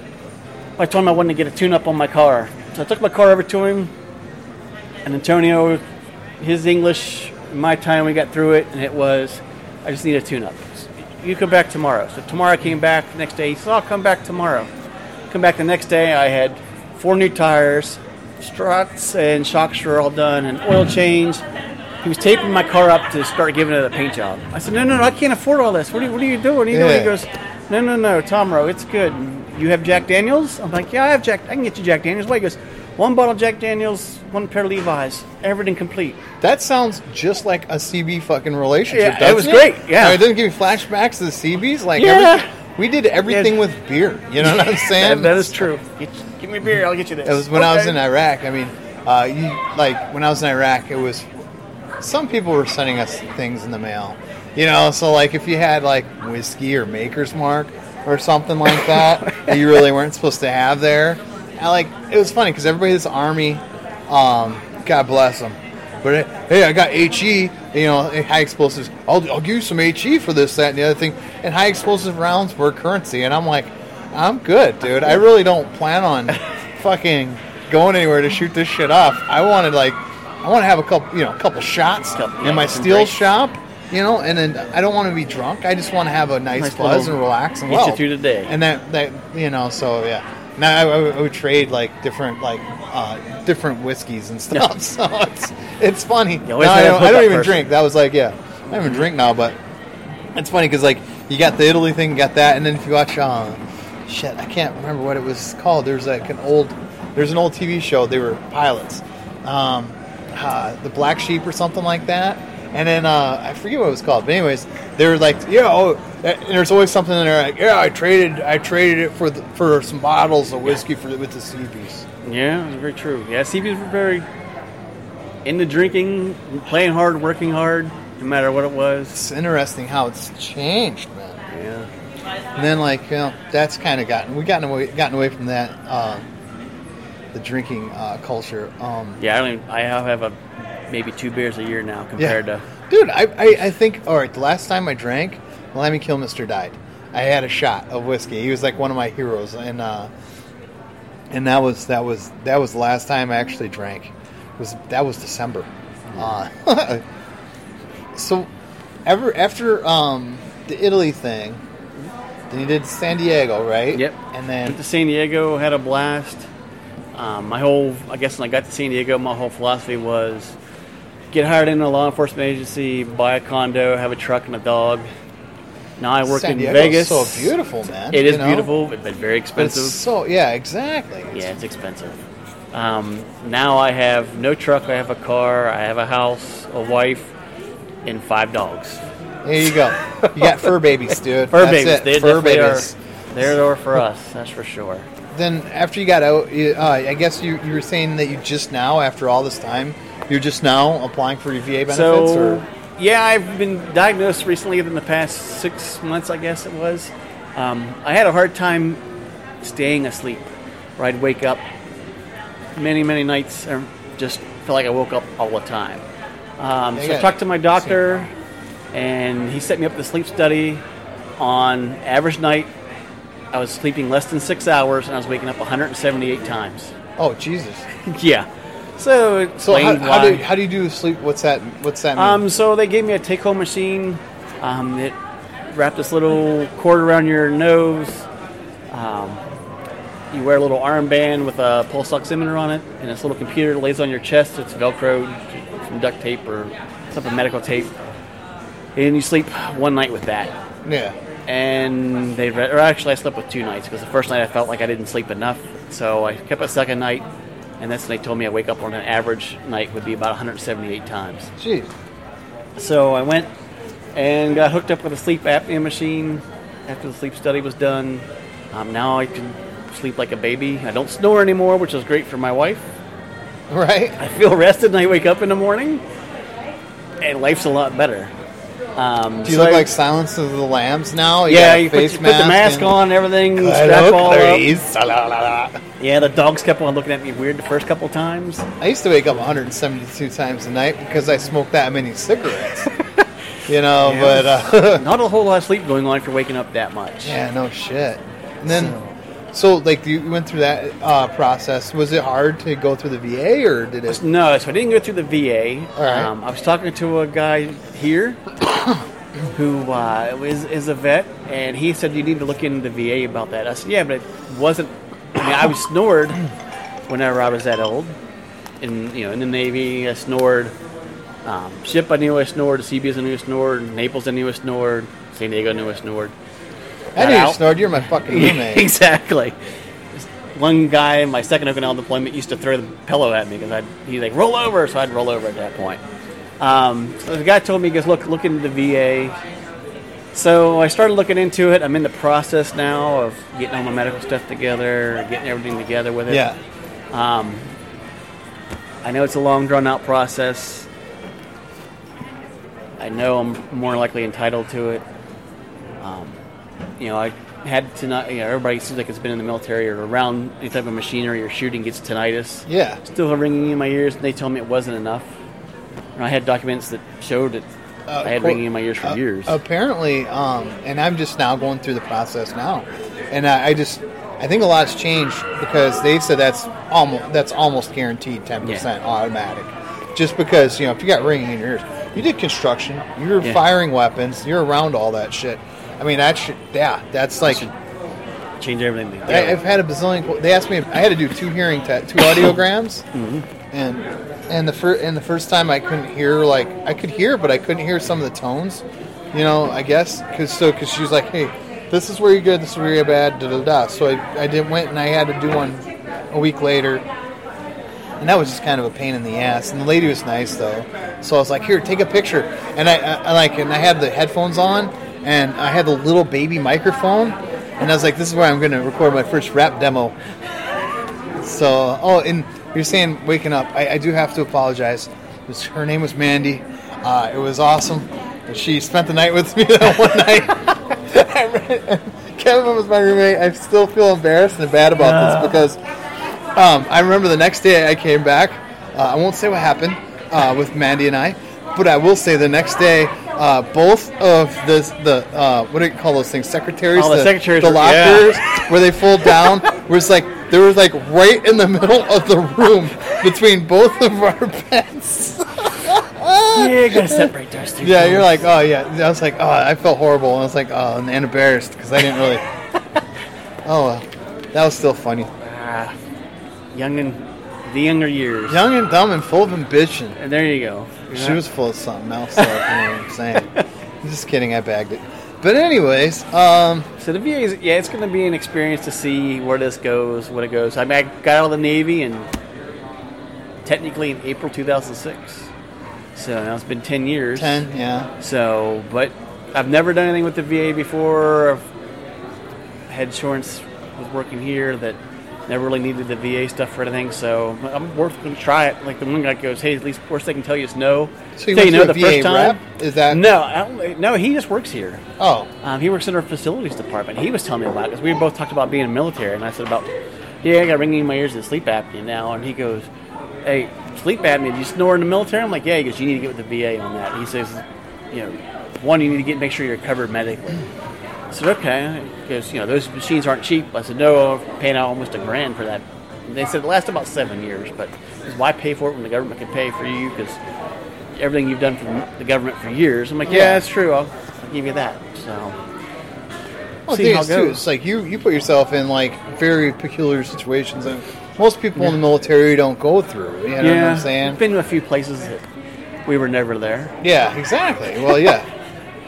I told him I wanted to get a tune-up on my car. So I took my car over to him, and Antonio, his English, my time, we got through it, and it was, I just need a tune-up. You come back tomorrow. So tomorrow I came back. The next day he said, I'll come back tomorrow. Come back the next day, I had four new tires, struts and shocks were all done, and oil change. He was taping my car up to start giving it a paint job. I said, no, no, no, I can't afford all this. What are you, what are you doing? What are you Yeah. doing? He goes, no, no, no, Tom Rowe, it's good. You have Jack Daniels? I'm like, yeah, I have Jack. I can get you Jack Daniels. Wait, he goes, one bottle of Jack Daniels, one pair of Levi's, everything complete. That sounds just like a C B fucking relationship. Yeah, it doesn't was great, yeah. It doesn't give you flashbacks to the C Bs. Like Yeah. everything, we did everything Yeah. with beer. You know what I'm saying? That, that is true. Get, give me a beer, I'll get you this. It was when I was Okay. in Iraq. I mean, uh, you like when I was in Iraq, it was some people were sending us things in the mail. You know, so like if you had like whiskey or Maker's Mark or something like that that you really weren't supposed to have there, and like it was funny because everybody in this army, um, God bless them, but hey, I got H E, you know, high explosives. I'll I'll give you some H E for this, that, and the other thing. And high explosive rounds were currency, and I'm like, I'm good, dude. I really don't plan on fucking going anywhere to shoot this shit off. I wanted like, I want to have a couple, you know, a couple shots Couple- in yeah, my some steel drinks. shop, you know, and then I don't want to be drunk. I just want to have a nice, Nice buzz little- and relax and get you well. through the day. And that, that you know, so yeah. Now I, I, would- I would trade like different like uh, different whiskeys and stuff. Yeah. So it's it's funny. You always Now I have a don't, I don't hookup even person. drink. That was like yeah, I don't even drink now, but it's funny because like you got the Italy thing, you got that, and then if you watch uh, shit, I can't remember what it was called. There's like an old there's an old T V show. They were pilots, um, uh, the Black Sheep or something like that. And then uh, I forget what it was called, but anyways, they were like, yeah, oh, and there's always something in there like, yeah, I traded, I traded it for the, for some bottles of whiskey for with the C Bs. Yeah, it's very true. Yeah, C Bs were very into drinking, playing hard, working hard, no matter what it was. It's interesting how it's changed, man. Yeah. And then like, you know, that's kind of gotten we gotten away gotten away from that, uh, the drinking uh, culture. Um, Yeah, I don't even, I have a maybe two beers a year now compared yeah. to. Dude, I, I I think all right. The last time I drank, Lemmy Kilmister died. I had a shot of whiskey. He was like one of my heroes, and uh, and that was that was that was the last time I actually drank. It was that was December. Uh, so, ever after um, the Italy thing, then you did San Diego, right? Yep. And Went to then San Diego, had a blast. Um, my whole, I guess when I got to San Diego, my whole philosophy was get hired in a law enforcement agency, buy a condo, have a truck and a dog. Now I work San in Diego's Vegas. so beautiful, man. It is you know? beautiful, but very But expensive. it's so yeah, exactly. It's- Yeah, it's expensive. Um, now I have no truck. I have a car. I have a house, a wife, and five dogs. There you go. You got fur babies, dude. Fur That's babies. it. They Fur definitely babies. are. They're there for us. That's for sure. Then after you got out, you, uh, I guess you, you were saying that you just now, after all this time, you're just now applying for your V A benefits? So, or? yeah, I've been diagnosed recently in the past six months, I guess it was. Um, I had a hard time staying asleep, where I'd wake up many, many nights and just feel like I woke up all the time. Um, Yeah, so yeah. I talked to my doctor, and he set me up with a sleep study. On average night, I was sleeping less than six hours, and I was waking up one hundred seventy-eight times. Oh, Jesus. Yeah. So it So how, explained how, why. do, how do you do sleep? What's that What's that mean? Um, so they gave me a take-home machine. Um, it wrapped this little cord around your nose. Um, you wear a little armband with a pulse oximeter on it, and this little computer that lays on your chest. It's Velcro, some duct tape or something medical tape, and you sleep one night with that. yeah. And they, or actually, I slept with two nights because the first night I felt like I didn't sleep enough, so I kept a second night. And that's when they told me I wake up on an average night would be about one hundred seventy-eight times. Jeez. So I went and got hooked up with a sleep apnea machine after the sleep study was done. Um, now I can sleep like a baby. I don't snore anymore, which is great for my wife. Right. I feel rested and I wake up in the morning, and life's a lot better. Um, Do you so look I, like Silence of the Lambs now? You yeah, got a you put, face you put the mask and- on and everything, strap all up. Yeah, the dogs kept on looking at me weird the first couple times. I used to wake up one hundred seventy-two times a night because I smoked that many cigarettes. You know, Yeah. but uh, Not a whole lot of sleep going on if you're waking up that much. yeah, no shit. And then, so, like, you went through that uh, process. Was it hard to go through the V A, or did it? No, so I didn't go through the V A. All right. Um, I was talking to a guy here who uh, is, is a vet, and he said you need to look into the V A about that. I said, yeah, but it wasn't. I mean, I was snored whenever I was that old. In you know, in the Navy, I snored. Um, ship, I knew I snored. C B S, I knew I snored. Naples, I knew I snored. San Diego, I knew I snored. I knew you out. snored. You're my fucking roommate. Exactly. One guy in my second Okinawa deployment used to throw the pillow at me because I'd he'd like roll over, so I'd roll over at that point. Um, so the guy told me, he goes, look, look into the V A. So I started looking into it. I'm in the process now of getting all my medical stuff together, getting everything together with it. Yeah. Um, I know it's a long, drawn-out process. I know I'm more likely entitled to it. Um, you know, I had tonight. You know, everybody seems like it's been in the military or around any type of machinery or shooting gets tinnitus. Yeah. Still ringing in my ears, and they told me it wasn't enough. And I had documents that showed that Uh, I had quote- ringing in my ears for uh, years. Apparently, um, and I'm just now going through the process now, and I, I just I think a lot's changed because they said that's almost that's almost guaranteed ten percent Yeah. automatic, just because you know if you got ringing in your ears, you did construction, you're Yeah. firing weapons, you're around all that shit. I mean that shit, yeah, that's like. Change everything. I, I've had a bazillion. They asked me. I had to do two hearing, te- two audiograms, Mm-hmm. and and the first and the first time I couldn't hear like I could hear, but I couldn't hear some of the tones. You know, I guess because so because she was like, hey, this is where you're good, this is where you're bad, da da da. So I I did went and I had to do one a week later, and that was just kind of a pain in the ass. And the lady was nice though, so I was like, here, take a picture. And I, I, I like and I had the headphones on, and I had the little baby microphone. And I was like, this is where I'm going to record my first rap demo. So, oh, and you're saying waking up. I, I do have to apologize. It was, her name was Mandy. Uh, it was awesome. She spent the night with me that one night. Kevin was my roommate. I still feel embarrassed and bad about this because um, I remember the next day I came back. Uh, I won't say what happened uh, with Mandy and I, but I will say the next day, uh, both of the the uh, what do you call those things? Secretaries. Oh, the secretaries The were- lockers yeah. where they fold down was like they were like right in the middle of the room between both of our beds. Yeah, you gotta separate those two. Yeah, you're like, oh yeah. I was like, oh, I felt horrible. And I was like, oh, and embarrassed because I didn't really. Oh, well, that was still funny. Ah, young and the younger years. Young and dumb and full of ambition. And there you go. You're She not- was full of something else. Though, you know what I'm saying? I'm just kidding. I bagged it. But anyways, um, So the V A is, yeah, it's going to be an experience to see where this goes, what it goes. I mean, I got out of the Navy and technically in April two thousand six. So now it's been ten years. ten, yeah. So, but I've never done anything with the V A before. I've had insurance was working here that never really needed the V A stuff for anything. So I'm worth going to try it. Like the one guy goes, "Hey, at least worst they can tell you is no." So you Tell went no to a V A rep? Is that No, I don't, no. He just works here. Oh, Um, he works in our facilities department. He was telling me about it because we both talked about being in the military, and I said about, yeah, I got ringing in my ears and sleep apnea now. And he goes, hey, sleep apnea? Do you snore in the military? I'm like, yeah. He goes, you need to get with the V A on that. He says, you know, one, you need to get make sure you're covered medically. I said, okay. Because you know those machines aren't cheap. I said, no, I'm paying out almost a grand for that. And they said it lasts about seven years, but why pay for it when the government can pay for you? Because everything you've done for the government for years. I'm like, yeah, Yeah. that's true. I'll, I'll give you that. So. well, the See thing how is it too, goes. it's like you you put yourself in like very peculiar situations that most people in the military don't go through. You know what I'm saying? I've been to a few places that we were never there. Yeah, exactly. Well, yeah.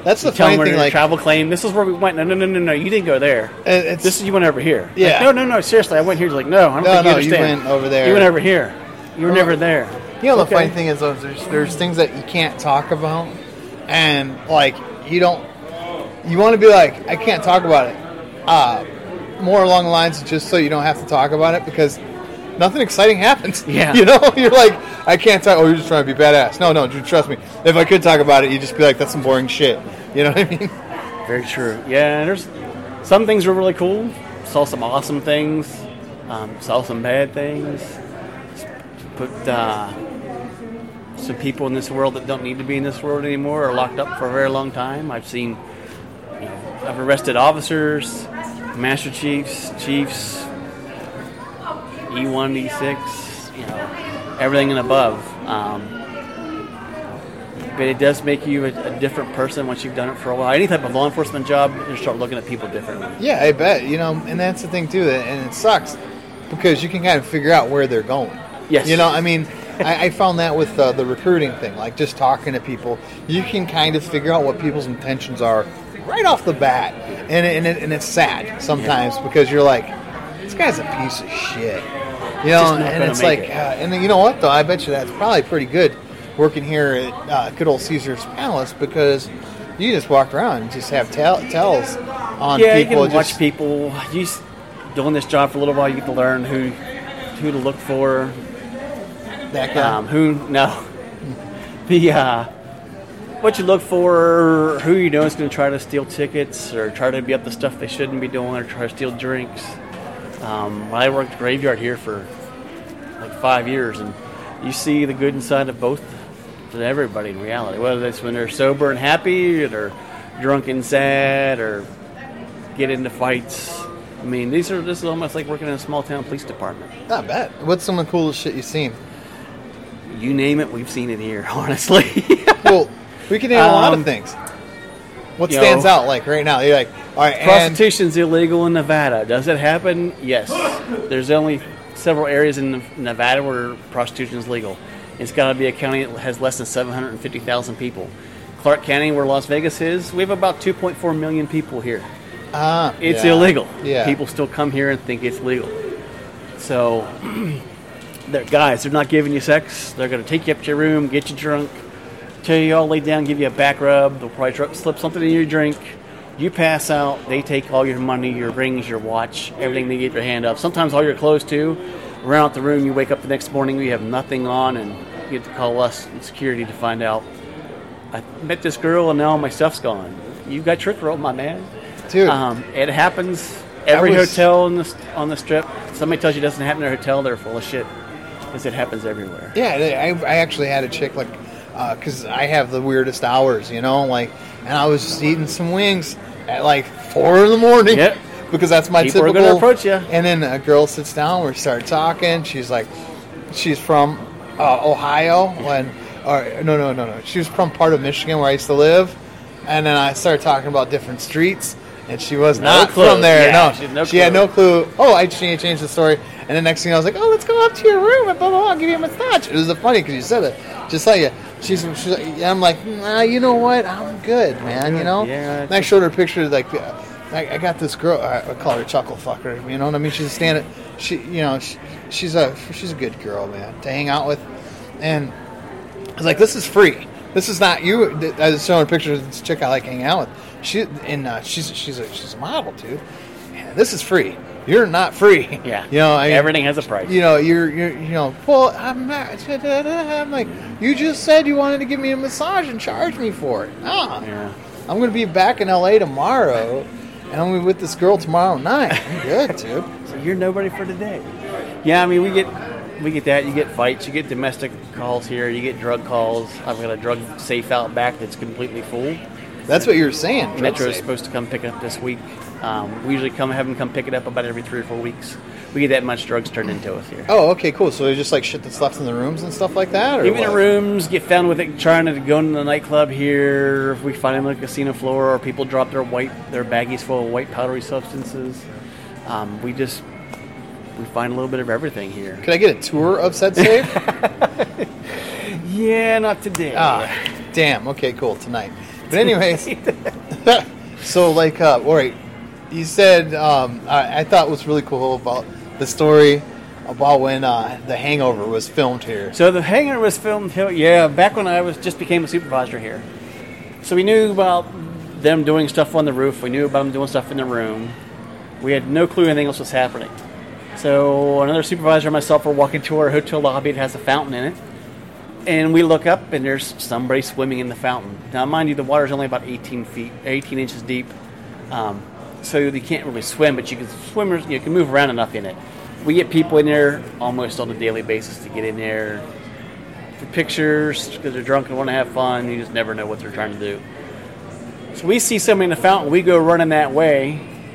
That's the you tell funny them thing. your Like, travel claim. This is where we went. No, no, no, no, no. You didn't go there. it's, This is you went over here. Yeah. Like, no, no, no. Seriously, I went here. He's like, no, I don't No, think no, you you understand. went over there. You went over here. You were Well, never there. You know, the Okay. funny thing is, though, there's, there's things that you can't talk about, and like you don't, you want to be like, I can't talk about it. Uh, more along the lines of just so you don't have to talk about it because nothing exciting happens. Yeah. You know, you're like, I can't talk. Oh, you're just trying to be badass. No, no, dude, trust me. If I could talk about it, you'd just be like, that's some boring shit. You know what I mean? Very true. Yeah, there's some things were really cool. Saw some awesome things. Um, saw some bad things. Put uh, some people in this world that don't need to be in this world anymore are locked up for a very long time. I've seen, you know, I've arrested officers, master chiefs, chiefs, E one, E six, you know, everything and above. Um, but it does make you a, a different person once you've done it for a while. Any type of law enforcement job, you start looking at people differently. Yeah, I bet. You know, and that's the thing too, that, and it sucks because you can kind of figure out where they're going. Yes. You know, I mean, I, I found that with uh, the recruiting thing, like just talking to people, you can kind of figure out what people's intentions are right off the bat, and it, and, it, and it's sad sometimes yeah. because you're like, this guy's a piece of shit. You know, and it's like, it. uh, and then, you know what though? I bet you that's probably pretty good working here at uh, good old Caesar's Palace because you just walk around and just have tell, tells on yeah, people. you can watch just, people. You doing this job for a little while, you get to learn who who to look for. That guy. Um, who no, the uh, what you look for, who you know is going to try to steal tickets or try to be up to stuff they shouldn't be doing or try to steal drinks. Um, I worked graveyard here for like five years, and you see the good inside of both of everybody in reality. Whether it's when they're sober and happy, or they're drunk and sad, or get into fights. I mean, these are this is almost like working in a small town police department. Not bad. What's some of the coolest shit you've seen? You name it, we've seen it here. Honestly, well, we can name a lot Um, of things. What you stands know, out like right now? You're like, all right, and prostitution's illegal in Nevada. Does it happen? Yes. There's only several areas in Nevada where prostitution is legal. It's got to be a county that has less than seven hundred fifty thousand people. Clark County, where Las Vegas is, we have about two point four million people here. ah, It's yeah. illegal. Yeah. People still come here and think it's legal. So, they're, guys, they're not giving you sex. They're going to take you up to your room, get you drunk, tell you all lay down, give you a back rub. They'll probably try, slip something in your drink. You pass out. They take all your money, your rings, your watch, everything they get your hand up. Sometimes all your clothes, too. Run out the room. You wake up the next morning, you have nothing on, and you have to call us in security to find out. I met this girl, and now my stuff's gone. You got trick rolled, my man. Dude. Um, it happens every was- hotel on the, on the strip. Somebody tells you it doesn't happen in a hotel, they're full of shit. Because it happens everywhere. Yeah, I, I actually had a chick like, because I have the weirdest hours, you know, like, and I was just eating some wings at like four in the morning. Yep. Because that's my People are typical. gonna approach ya. And then a girl sits down. We start talking. She's like, she's from uh, Ohio. When, or no, no, no, no. She was from part of Michigan where I used to live. And then I started talking about different streets, and she was No not clue. from there. Yeah, no, she had no she had clue. no clue. Oh, I changed, changed the story. And the next thing I was like, oh, let's go up to your room and blah blah blah. I'll give you a massage. It was funny because you said it. Just like you. She's, she's like, I'm like, nah, you know what? I'm good, man. You know. Yeah. And I showed her a picture like. Uh, I, I got this girl. I, I call her Chuckle Fucker. You know what I mean? She's a stand. She, you know, she, she's a she's a good girl, man, to hang out with. And I was like, this is free. This is not you. I was showing pictures of this chick I like hanging out with. She and uh, she's she's a she's a model, dude. Man, this is free. You're not free. Yeah. You know, I, everything has a price. You know, you're you're you know. Well, I'm not. I'm like, you just said you wanted to give me a massage and charge me for it. Ah. Yeah. I'm gonna be back in L A tomorrow. And I'm gonna be with this girl tomorrow night. I'm good, dude. So you're nobody for today. Yeah, I mean, we get we get that. You get fights. You get domestic calls here. You get drug calls. I've got a drug safe out back that's completely full. That's what you were saying. drug Metro is safe. supposed to come pick it up this week. Um, we usually come have them come pick it up about every three or four weeks. We get that much drugs turned into us here. Oh, okay, cool. So it's just like shit that's left in the rooms and stuff like that, or Even what? in rooms, get found with it trying to go into the nightclub here. If we find them on the casino floor, or people drop their white their baggies full of white powdery substances. Um, we just we find a little bit of everything here. Could I get a tour of said safe? Yeah, not today. Ah, damn. Okay, cool. Tonight. But anyways, so like, uh, all right, you said um, I, I thought was really cool about the story about when uh, The Hangover was filmed here. So The Hangover was filmed here, yeah, back when I was just became a supervisor here. So we knew about them doing stuff on the roof. We knew about them doing stuff in the room. We had no clue anything else was happening. So another supervisor and myself were walking to our hotel lobby. It has a fountain in it. And we look up, and there's somebody swimming in the fountain. Now, mind you, the water's only about eighteen feet, eighteen inches deep. Um, so you can't really swim, but you can swim, you can move around enough in it. We get people in there almost on a daily basis to get in there for pictures because they're drunk and want to have fun. You just never know what they're trying to do. So we see somebody in the fountain. We go running that way.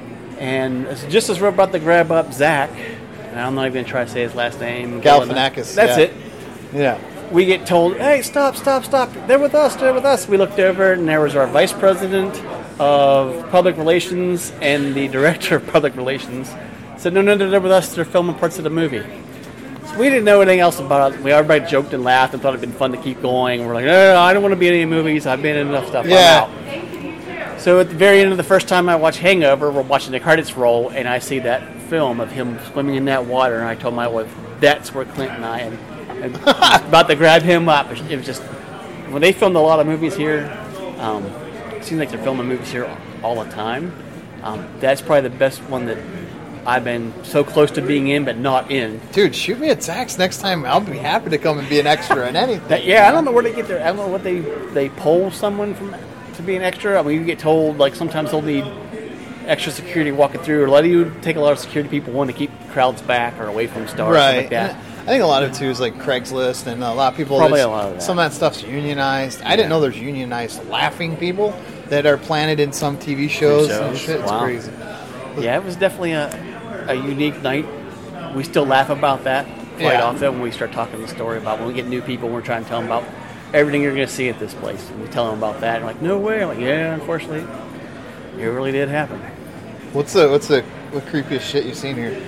And just as we're about to grab up Zach, and I'm not even going to try to say his last name. Galifianakis. That's yeah. it. Yeah. We get told, hey, stop, stop, stop. They're with us, they're with us. We looked over, and there was our vice president of public relations and the director of public relations. Said, no, no, no, they're with us. They're filming parts of the movie. So we didn't know anything else about it. We everybody joked and laughed and thought it'd been fun to keep going. We're like, no, I don't want to be in any movies. I've been in enough stuff. Yeah. I'm out. So at the very end of the first time I watched Hangover, we're watching the credits roll, and I see that film of him swimming in that water, and I told my wife, that's where Clint and I am. And about to grab him up. It was just, when they filmed a lot of movies here, um, it seems like they're filming movies here all the time. Um, that's probably the best one that I've been so close to being in, but not in. Dude, shoot me at Zach's next time. I'll be happy to come and be an extra in anything. That, yeah, I don't know where they get their, I don't know what they, they poll someone from to be an extra. I mean, you get told, like, sometimes they'll need extra security walking through, or let you take a lot of security people want to keep crowds back or away from stars, right. like that. I think a lot of it, too, is like Craigslist, and a lot of people... Probably a lot of that. Some of that stuff's unionized. I didn't know there's unionized laughing people that are planted in some T V shows, shows. and shit. It's Wow. crazy. Yeah, it was definitely a, a unique night. We still laugh about that quite Yeah. often when we start talking the story about when we get new people, we're trying to tell them about everything you're going to see at this place. And we tell them about that, and like, no way. I'm like, yeah, unfortunately, it really did happen. What's the what's the what creepiest shit you've seen here?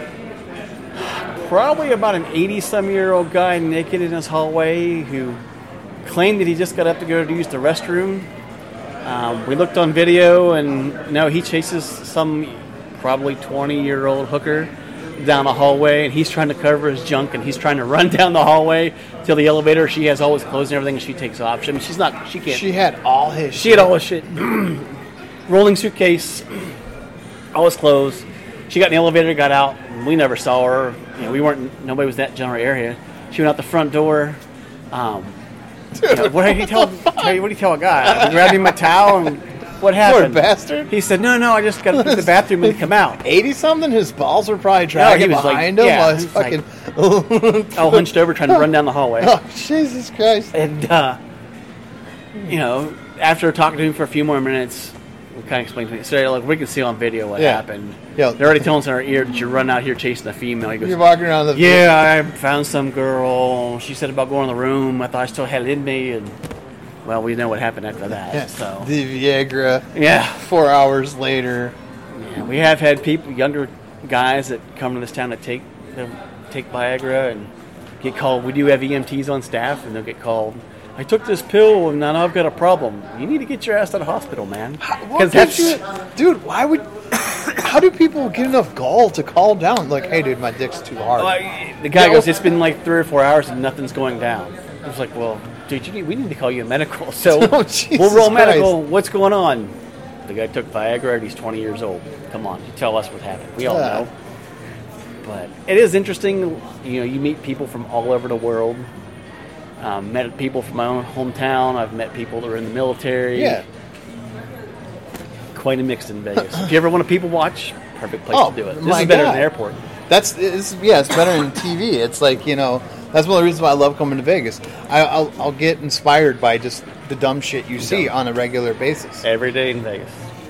Probably about an eighty-some-year-old guy naked in his hallway who claimed that he just got up to go to use the restroom. Um, we looked on video, and no, he chases some probably twenty-year-old hooker down the hallway, and he's trying to cover his junk, and he's trying to run down the hallway till the elevator. She has all his clothes and everything, and she takes off. I mean, she's not, she can't. She had all his She had all his shit. Rolling suitcase, all his clothes. She got in the elevator, got out. We never saw her. You know, we weren't. Nobody was in that general area. She went out the front door. Um, you know, what do you tell? tell you, what do you tell a guy? I grabbed him a towel, and what happened? Poor bastard. He said, "No, no, I just got to go to the bathroom and come out." eighty-something? His balls were probably dragging was like- behind him yeah, while he's he's like- fucking... All hunched over, trying to run down the hallway. Oh, Jesus Christ. And uh, you know, after talking to him for a few more minutes, we kind of explained to me. So, like, we can see on video what Yeah. happened. Yeah. They're already telling us in our ear that you run out here chasing a female. He goes, You're walking around the... yeah, I found some girl. She said about going in the room. I thought I still had it in me. And, well, we know what happened after that. Yeah. So, The Viagra. yeah. Four hours later. yeah. We have had people, younger guys that come to this town that take, that take Viagra and get called. We do have E M Ts on staff, and they'll get called. I took this pill, and now I've got a problem. You need to get your ass to the hospital, man. What gives you, dude, why would... How do people get enough gall to call down? Like, hey, dude, my dick's too hard. Like, the guy Yeah, goes, it's been like three or four hours and nothing's going down. I was like, well, dude, you need, we need to call you a medical. So Oh, Jesus we'll roll medical. Christ. What's going on? The guy took Viagra and he's twenty years old. Come on, you tell us what happened. We all Yeah. know. But it is interesting. You know, you meet people from all over the world. Um, met people from my own hometown. I've met people that are in the military. Yeah. Quite a mix in Vegas. If you ever want to people watch, perfect place Oh, to do it. This my is better God. than the airport. That's it's, yeah, it's better than T V. It's like, you know, that's one of the reasons why I love coming to Vegas. I, I'll, I'll get inspired by just the dumb shit you see on a regular basis. Every day in Vegas.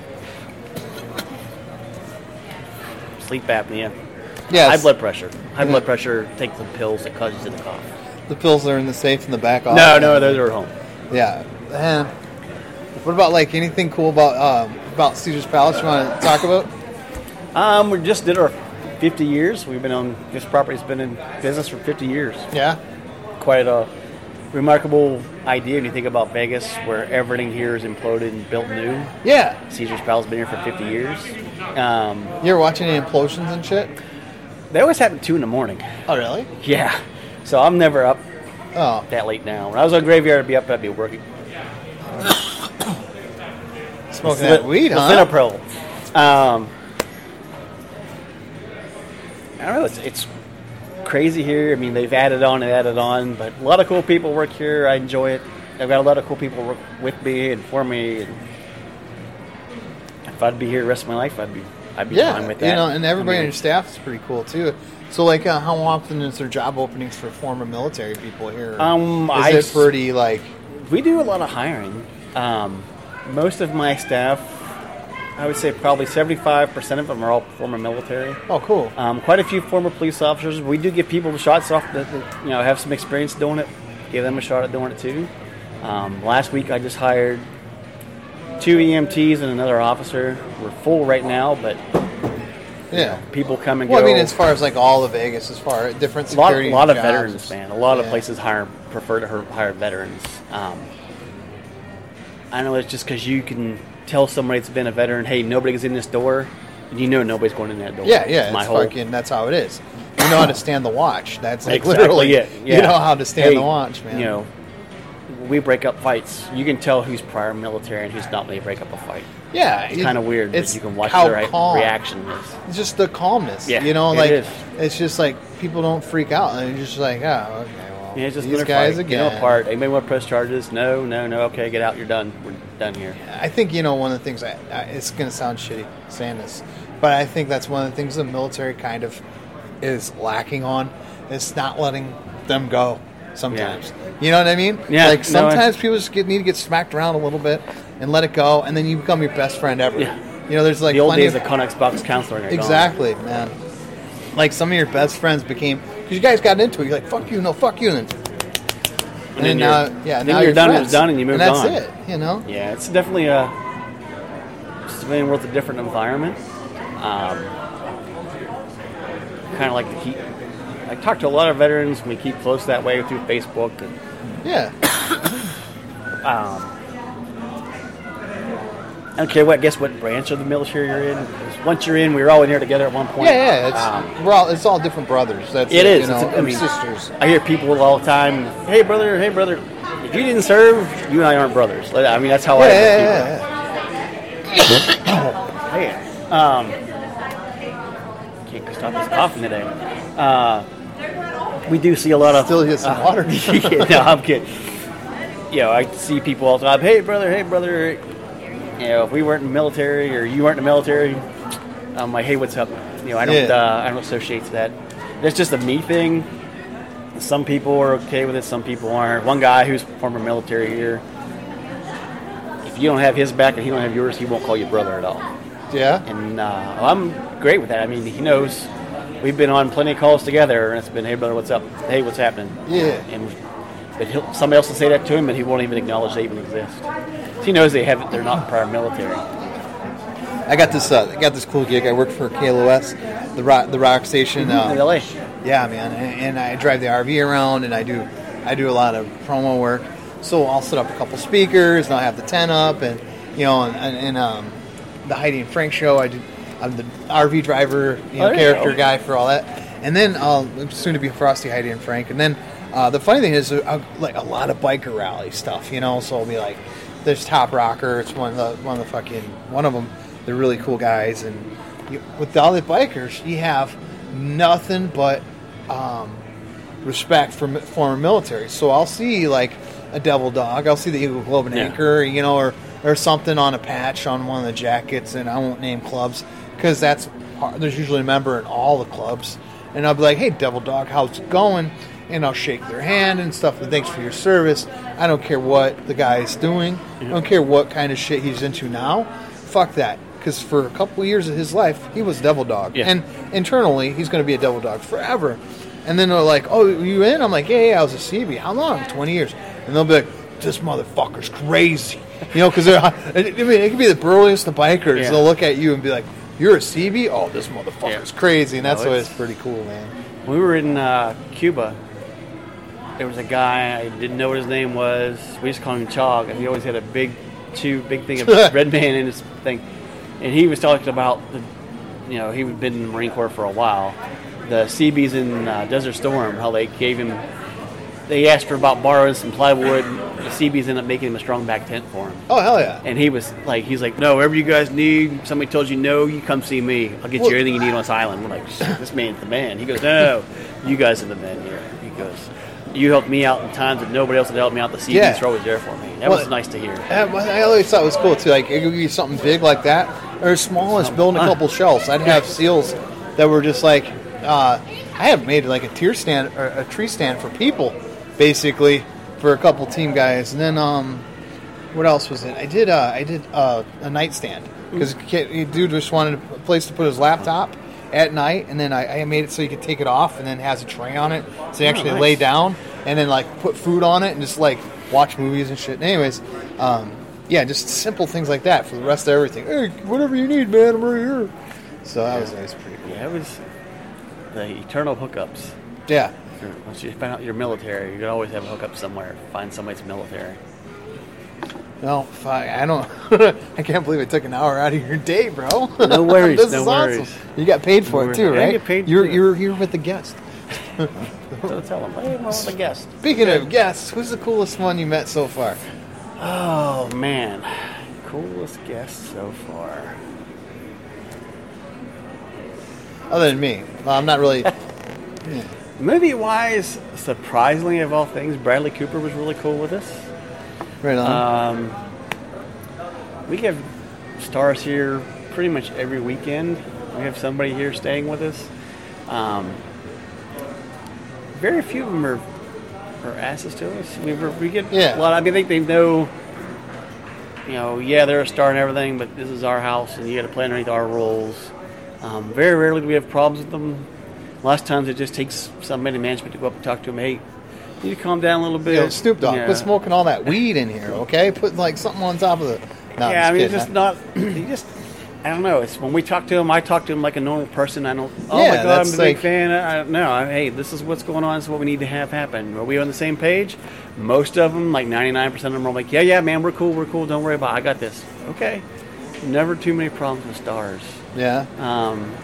Sleep apnea. Yes. High blood pressure. High Yeah. blood pressure, take the pills that cause you to cough. The pills are in the safe in the back office. No, no, those are at home. Yeah. Eh. What about like anything cool about um, about Caesar's Palace you want to talk about? Um, we just did our fifty years. We've been on, this property's been in business for fifty years. Yeah. Quite a remarkable idea when you think about Vegas, where everything here is imploded and built new. Yeah. Caesar's Palace has been here for fifty years. Um, You ever watch any implosions and shit? they always happen at two in the morning. Oh, really? Yeah. So I'm never up Oh. that late now. When I was on graveyard, I'd be up, I'd be working. Smoking that weed, huh? Lisinopril. Um, I don't know. It's, it's crazy here. I mean, they've added on and added on, but a lot of cool people work here. I enjoy it. I've got a lot of cool people work with me and for me. And if I'd be here the rest of my life, I'd be I'd be Yeah, fine with that. you know, and everybody I mean, on your staff is pretty cool too. So, like, uh, how often is there job openings for former military people here? Um, is I it s- pretty like? we do a lot of hiring. Um, most of my staff, I would say probably seventy-five percent of them are all former military. Oh, cool. Um, quite a few former police officers. We do give people shots off that, that you know have some experience doing it. Give them a shot at doing it too. Um, last week I just hired two E M Ts and another officer. We're full right now, but Yeah. people come and Well, go. I mean, as far as like all of Vegas, as far as different a lot, security lot of jobs. veterans, man. A lot of Yeah. places hire prefer to hire- hire veterans. Um, I know it's just because you can tell somebody that's been a veteran, hey, nobody's in this door, and you know nobody's going in that door. Yeah, yeah, my it's whole fucking. That's how it is. You know how to stand the watch. That's like Exactly literally it. Yeah. You know how to stand Hey, the watch, man. You know, we break up fights. You can tell who's prior military and who's not when they break up a fight. yeah, It's kind of weird, but It's you can watch how their re- calm. reaction is. It's just the calmness. Yeah, you know, it like is. it's just like people don't freak out, and you're just like, oh, okay, well, Yeah, it's just these another guys fight. again. You know, apart. Anybody want to press charges? No, no, no. Okay, get out. You're done. We're done here. I think you know one of the things. I, I, it's going to sound shitty saying this, but I think that's one of the things the military kind of is lacking on. Is not letting them go. Sometimes, you know what I mean? Yeah, Like no, sometimes people just get, need to get smacked around a little bit and let it go, and then you become your best friend ever. Yeah. You know, there's like The old plenty days of, of Connex Box counseling are gone. exactly, man. Like some of your best friends became because you guys got into it. You're like, fuck you, no, fuck you, and then, and then then now, you're- yeah, then now you're done, friends. it's done, and you moved that's on. it. You know? Yeah, it's definitely a civilian world's a different environment. Um, kind of like to keep. I talk to a lot of veterans. We keep close that way through Facebook. And, Yeah. um, I don't care what. Guess what branch of the military you're in. 'Cause once you're in, we were all in here together at one point. Yeah, yeah. It's Um, we're all it's all different brothers. That's It is. You know, It's a- I and mean- sisters. I hear people all the time. Hey brother, hey brother. If you didn't serve, you and I aren't brothers. Like, I mean, that's how Yeah, I. yeah, yeah, yeah. Hey, um, can't stop this coughing today. Uh, we do see a lot of. Still get some water. Yeah, no, I'm kidding. You know, I see people all the time. Hey, brother. Hey, brother. You know, if we weren't in the military or you weren't in the military, I'm like, hey, what's up? You know, I don't. Yeah. Uh, I don't associate to that. It's just a me thing. Some people are okay with it. Some people aren't. One guy who's former military here. If you don't have his back and he don't have yours, he won't call you brother at all. Yeah. And uh, I'm great with that. I mean, he knows we've been on plenty of calls together, and it's been, hey, brother, what's up? Hey, what's happening? Yeah. And but he'll, somebody else will say that to him, but he won't even acknowledge they even exist. So he knows they haven't. They're not prior military. I got this. Uh, I got this cool gig. I work for K L O S, the rock, the rock station. Uh, In L A. Yeah, man, and, and I drive the R V around, and I do, I do a lot of promo work. So I'll set up a couple speakers, and I'll have the tent up, and you know, and, and, and um, the Heidi and Frank show. I do, I'm the R V driver, you know, Oh, there you character go. guy for all that. And then I'll soon to be Frosty, Heidi, and Frank. And then uh, the funny thing is, uh, like a lot of biker rally stuff, you know. So I'll be like, there's Top Rocker. It's one of the one of the fucking one of them. They're really cool guys, and you, with all the bikers, you have nothing but um, respect for mi- former military. So I'll see like a Devil Dog. I'll see the Eagle Globe and Yeah. Anchor, you know, or or something on a patch on one of the jackets, and I won't name clubs because that's part, there's usually a member in all the clubs, and I'll be like, hey, Devil Dog, how's it going? And I'll shake their hand and stuff. And thanks for your service. I don't care what the guy's doing. I don't care what kind of shit he's into now. Fuck that. Because for a couple of years of his life, he was Devil Dog. Yeah. And internally, he's going to be a Devil Dog forever. And then they're like, oh, you in? I'm like, yeah, yeah, I was a C B. How long? twenty years. And they'll be like, this motherfucker's crazy. You know, because I mean, it could be the burliest of bikers. Yeah. They'll look at you and be like, you're a C B? Oh, this motherfucker's Yeah. crazy. And that's No, why it's- it's pretty cool, man. We were in uh, Cuba. there was a guy, I didn't know what his name was. We just called him Chog, and he always had a big, chew, big thing of Red Man in his thing. And he was talking about, the, you know, he'd been in the Marine Corps for a while. The Seabees in uh, Desert Storm, how they gave him, they asked for about borrowing some plywood. The Seabees ended up making him a strong back tent for him. Oh, hell yeah. And he was like, he's like, no, whatever you guys need, somebody told you no, you come see me. I'll get Well, you everything you need on this island. We're like, this man's the man. He goes, no, you guys are the men here. He goes, you helped me out in times that nobody else had helped me out. The Seabees Yeah. are always there for me. That Well, was nice to hear. I I always thought it was cool, too. Like, it could be something big like that, or as small as building a couple shelves. I'd have seals that were just like, uh, I have made like a tier stand, or a tree stand for people, basically, for a couple team guys. And then, um, what else was it? I did, uh, I did uh, a nightstand, because the dude just wanted a place to put his laptop at night, and then I, I made it so you could take it off, and then it has a tray on it, so you actually nice. lay down, and then like put food on it, and just like watch movies and shit. Anyways, um, yeah, just simple things like that for the rest of everything. Hey, whatever you need, man, I'm right here. So that was, that was pretty cool. Yeah, it was the eternal hookups. Yeah. Once you find out you're military, you can always have a hookup somewhere. Find somebody that's military. No, if I, I don't. I can't believe I took an hour out of your day, bro. No worries, this no is worries. awesome. You got paid for No it too, worries. Yeah, I right? get paid you're for it. you're here with the guest. So tell them, hey, I'm the guest. Speaking of guests, who's the coolest one you met so far? Oh, man. Coolest guest so far. Other than me, well, I'm not really. Yeah. Movie-wise, surprisingly of all things, Bradley Cooper was really cool with us. Right on. Um, we have stars here pretty much every weekend. We have somebody here staying with us. Um, very few of them are, are asses to us. We, we get Yeah. a lot. I mean, I think they know, you know, yeah, they're a star and everything, but this is our house, and you got to play underneath our rules. Um, very rarely do we have problems with them. A lot of times it just takes somebody in management to go up and talk to them. Hey, you need to calm down a little bit. Yo, Snoop Dogg, Yeah. quit smoking all that weed in here, okay? Put like something on top of the. No, yeah, I I'm mean, just it's kidding, just huh? not. You just, I don't know. It's when we talk to him, I talk to him like a normal person. I don't. Oh Yeah, my God, that's I'm a big like- fan. I, I, no, I, hey, this is what's going on. This is what we need to have happen. Are we on the same page? Most of them, like ninety-nine percent of them, are like, yeah, yeah, man, we're cool, we're cool. Don't worry about it. I got this. Okay. Never too many problems with stars. Yeah. Um,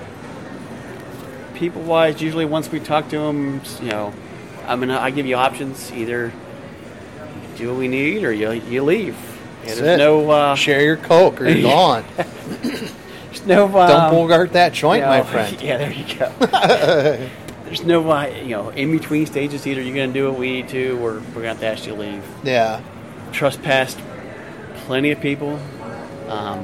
people wise, usually once we talk to them, you know, I mean, I give you options. Either you do what we need, or you you leave. Yeah, That's there's it. no uh, Share your Coke or you're gone. there's no um, Don't bogart that joint, you my know, friend. Yeah, there you go. There's no uh, you know in between stages. Either you're going to do what we need to, or we're going to have to ask you to leave. Yeah. Trespassed plenty of people. Um,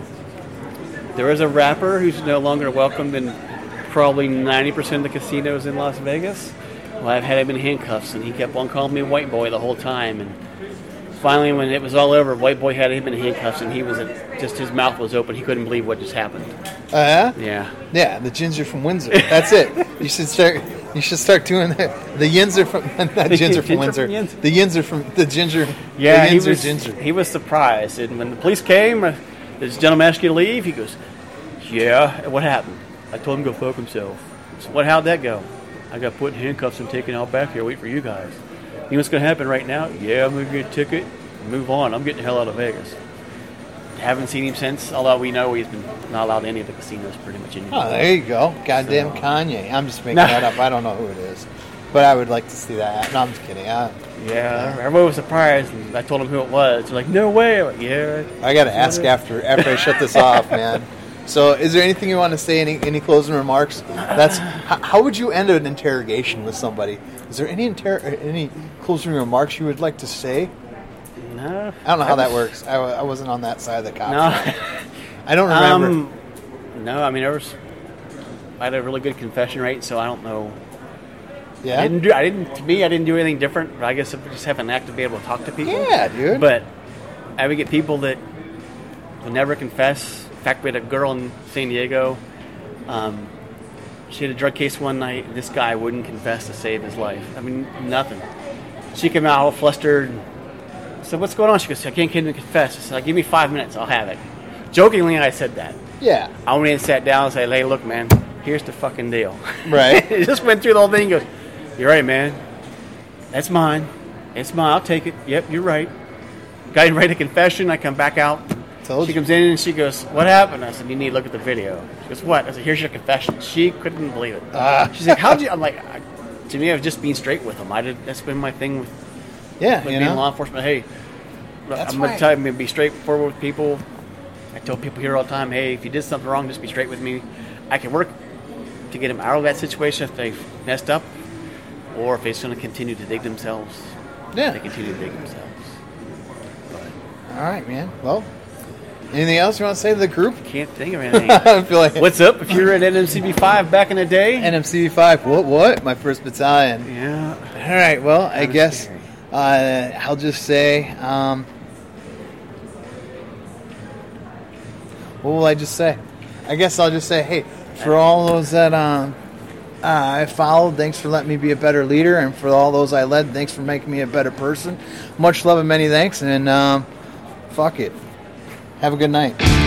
there is a rapper who's no longer welcomed in probably ninety percent of the casinos in Las Vegas. Well, I've had him in handcuffs, and he kept on calling me white boy the whole time. And finally, when it was all over, white boy had him in handcuffs, and he was at, just his mouth was open. He couldn't believe what just happened. Uh, yeah? Yeah. Yeah, the ginger from Windsor. That's it. You should start. You should start doing that. The yinzer from not ginger from Ginger Windsor. from Yinzer. The yinzer from the ginger. Yeah, the he yinzer was, ginger. he was surprised. And when the police came, uh, this gentleman asked you to leave. He goes, yeah, what happened? I told him to go fuck himself. So what, how'd that go? I got put in handcuffs and taken out back here, wait for you guys. You know what's going to happen right now? Yeah, I'm going to get a ticket, move on. I'm getting the hell out of Vegas. Haven't seen him since, although we know he's been not allowed to any of the casinos pretty much anymore. Oh, there you go. Goddamn So- Kanye. I'm just making No. that up. I don't know who it is. But I would like to see that. No, I'm just kidding. I, Yeah, everyone was surprised. And I told him who it was. They're like, no way. I'm like, yeah. I got to ask after after I shut this off, man. So, is there anything you want to say? Any any closing remarks? That's how, how would you end an interrogation with somebody? Is there any inter- any closing remarks you would like to say? No. I don't know how that works. I, wa- I wasn't on that side of the cop. No. I don't remember. Um, no, I mean, there was, I had a really good confession rate, so I don't know. yeah. I didn't do. I didn't. To me, I didn't do anything different. But I guess I just have an act to be able to talk to people. Yeah, dude. But I would get people that would never confess. In fact, we had a girl in San Diego. Um, she had a drug case one night. And this guy wouldn't confess to save his life. I mean, nothing. She came out all flustered. I said, "What's going on?" She goes, "I can't even confess." I said, "Give me five minutes. I'll have it." Jokingly, I said that. yeah. I went in and sat down and said, "Hey, look, man. Here's the fucking deal." Right. It just went through the whole thing. He goes, "You're right, man. That's mine. It's mine. I'll take it. Yep, you're right. Guy write a confession. I come back out. Told she you. comes in and she goes, "What happened?" I said, "You need to look at the video." She goes, "What?" I said, "Here's your confession." She couldn't believe it. Ah. She's like, "How'd you?" I'm like, I, "To me, I was just being straight with them. I did. That's been my thing with, Yeah, with you being know. law enforcement. Hey, That's I'm gonna right. tell you, I'm gonna be straightforward with people. I tell people here all the time, hey, if you did something wrong, just be straight with me. I can work to get them out of that situation if they've messed up, or if it's going to continue to dig themselves. Yeah. They continue to dig themselves. All right, man. Well, anything else you want to say to the group? Can't think of anything. I feel like What's up? If you were at N M C B five back in the day? N M C B five. What? What? My first battalion. Yeah. All right. Well, I Kinda guess scary. uh, I'll just say. Um, what will I just say? I guess I'll just say, hey, for all those that um, uh, I followed, thanks for letting me be a better leader, and for all those I led, thanks for making me a better person. Much love and many thanks, and um, fuck it. Have a good night.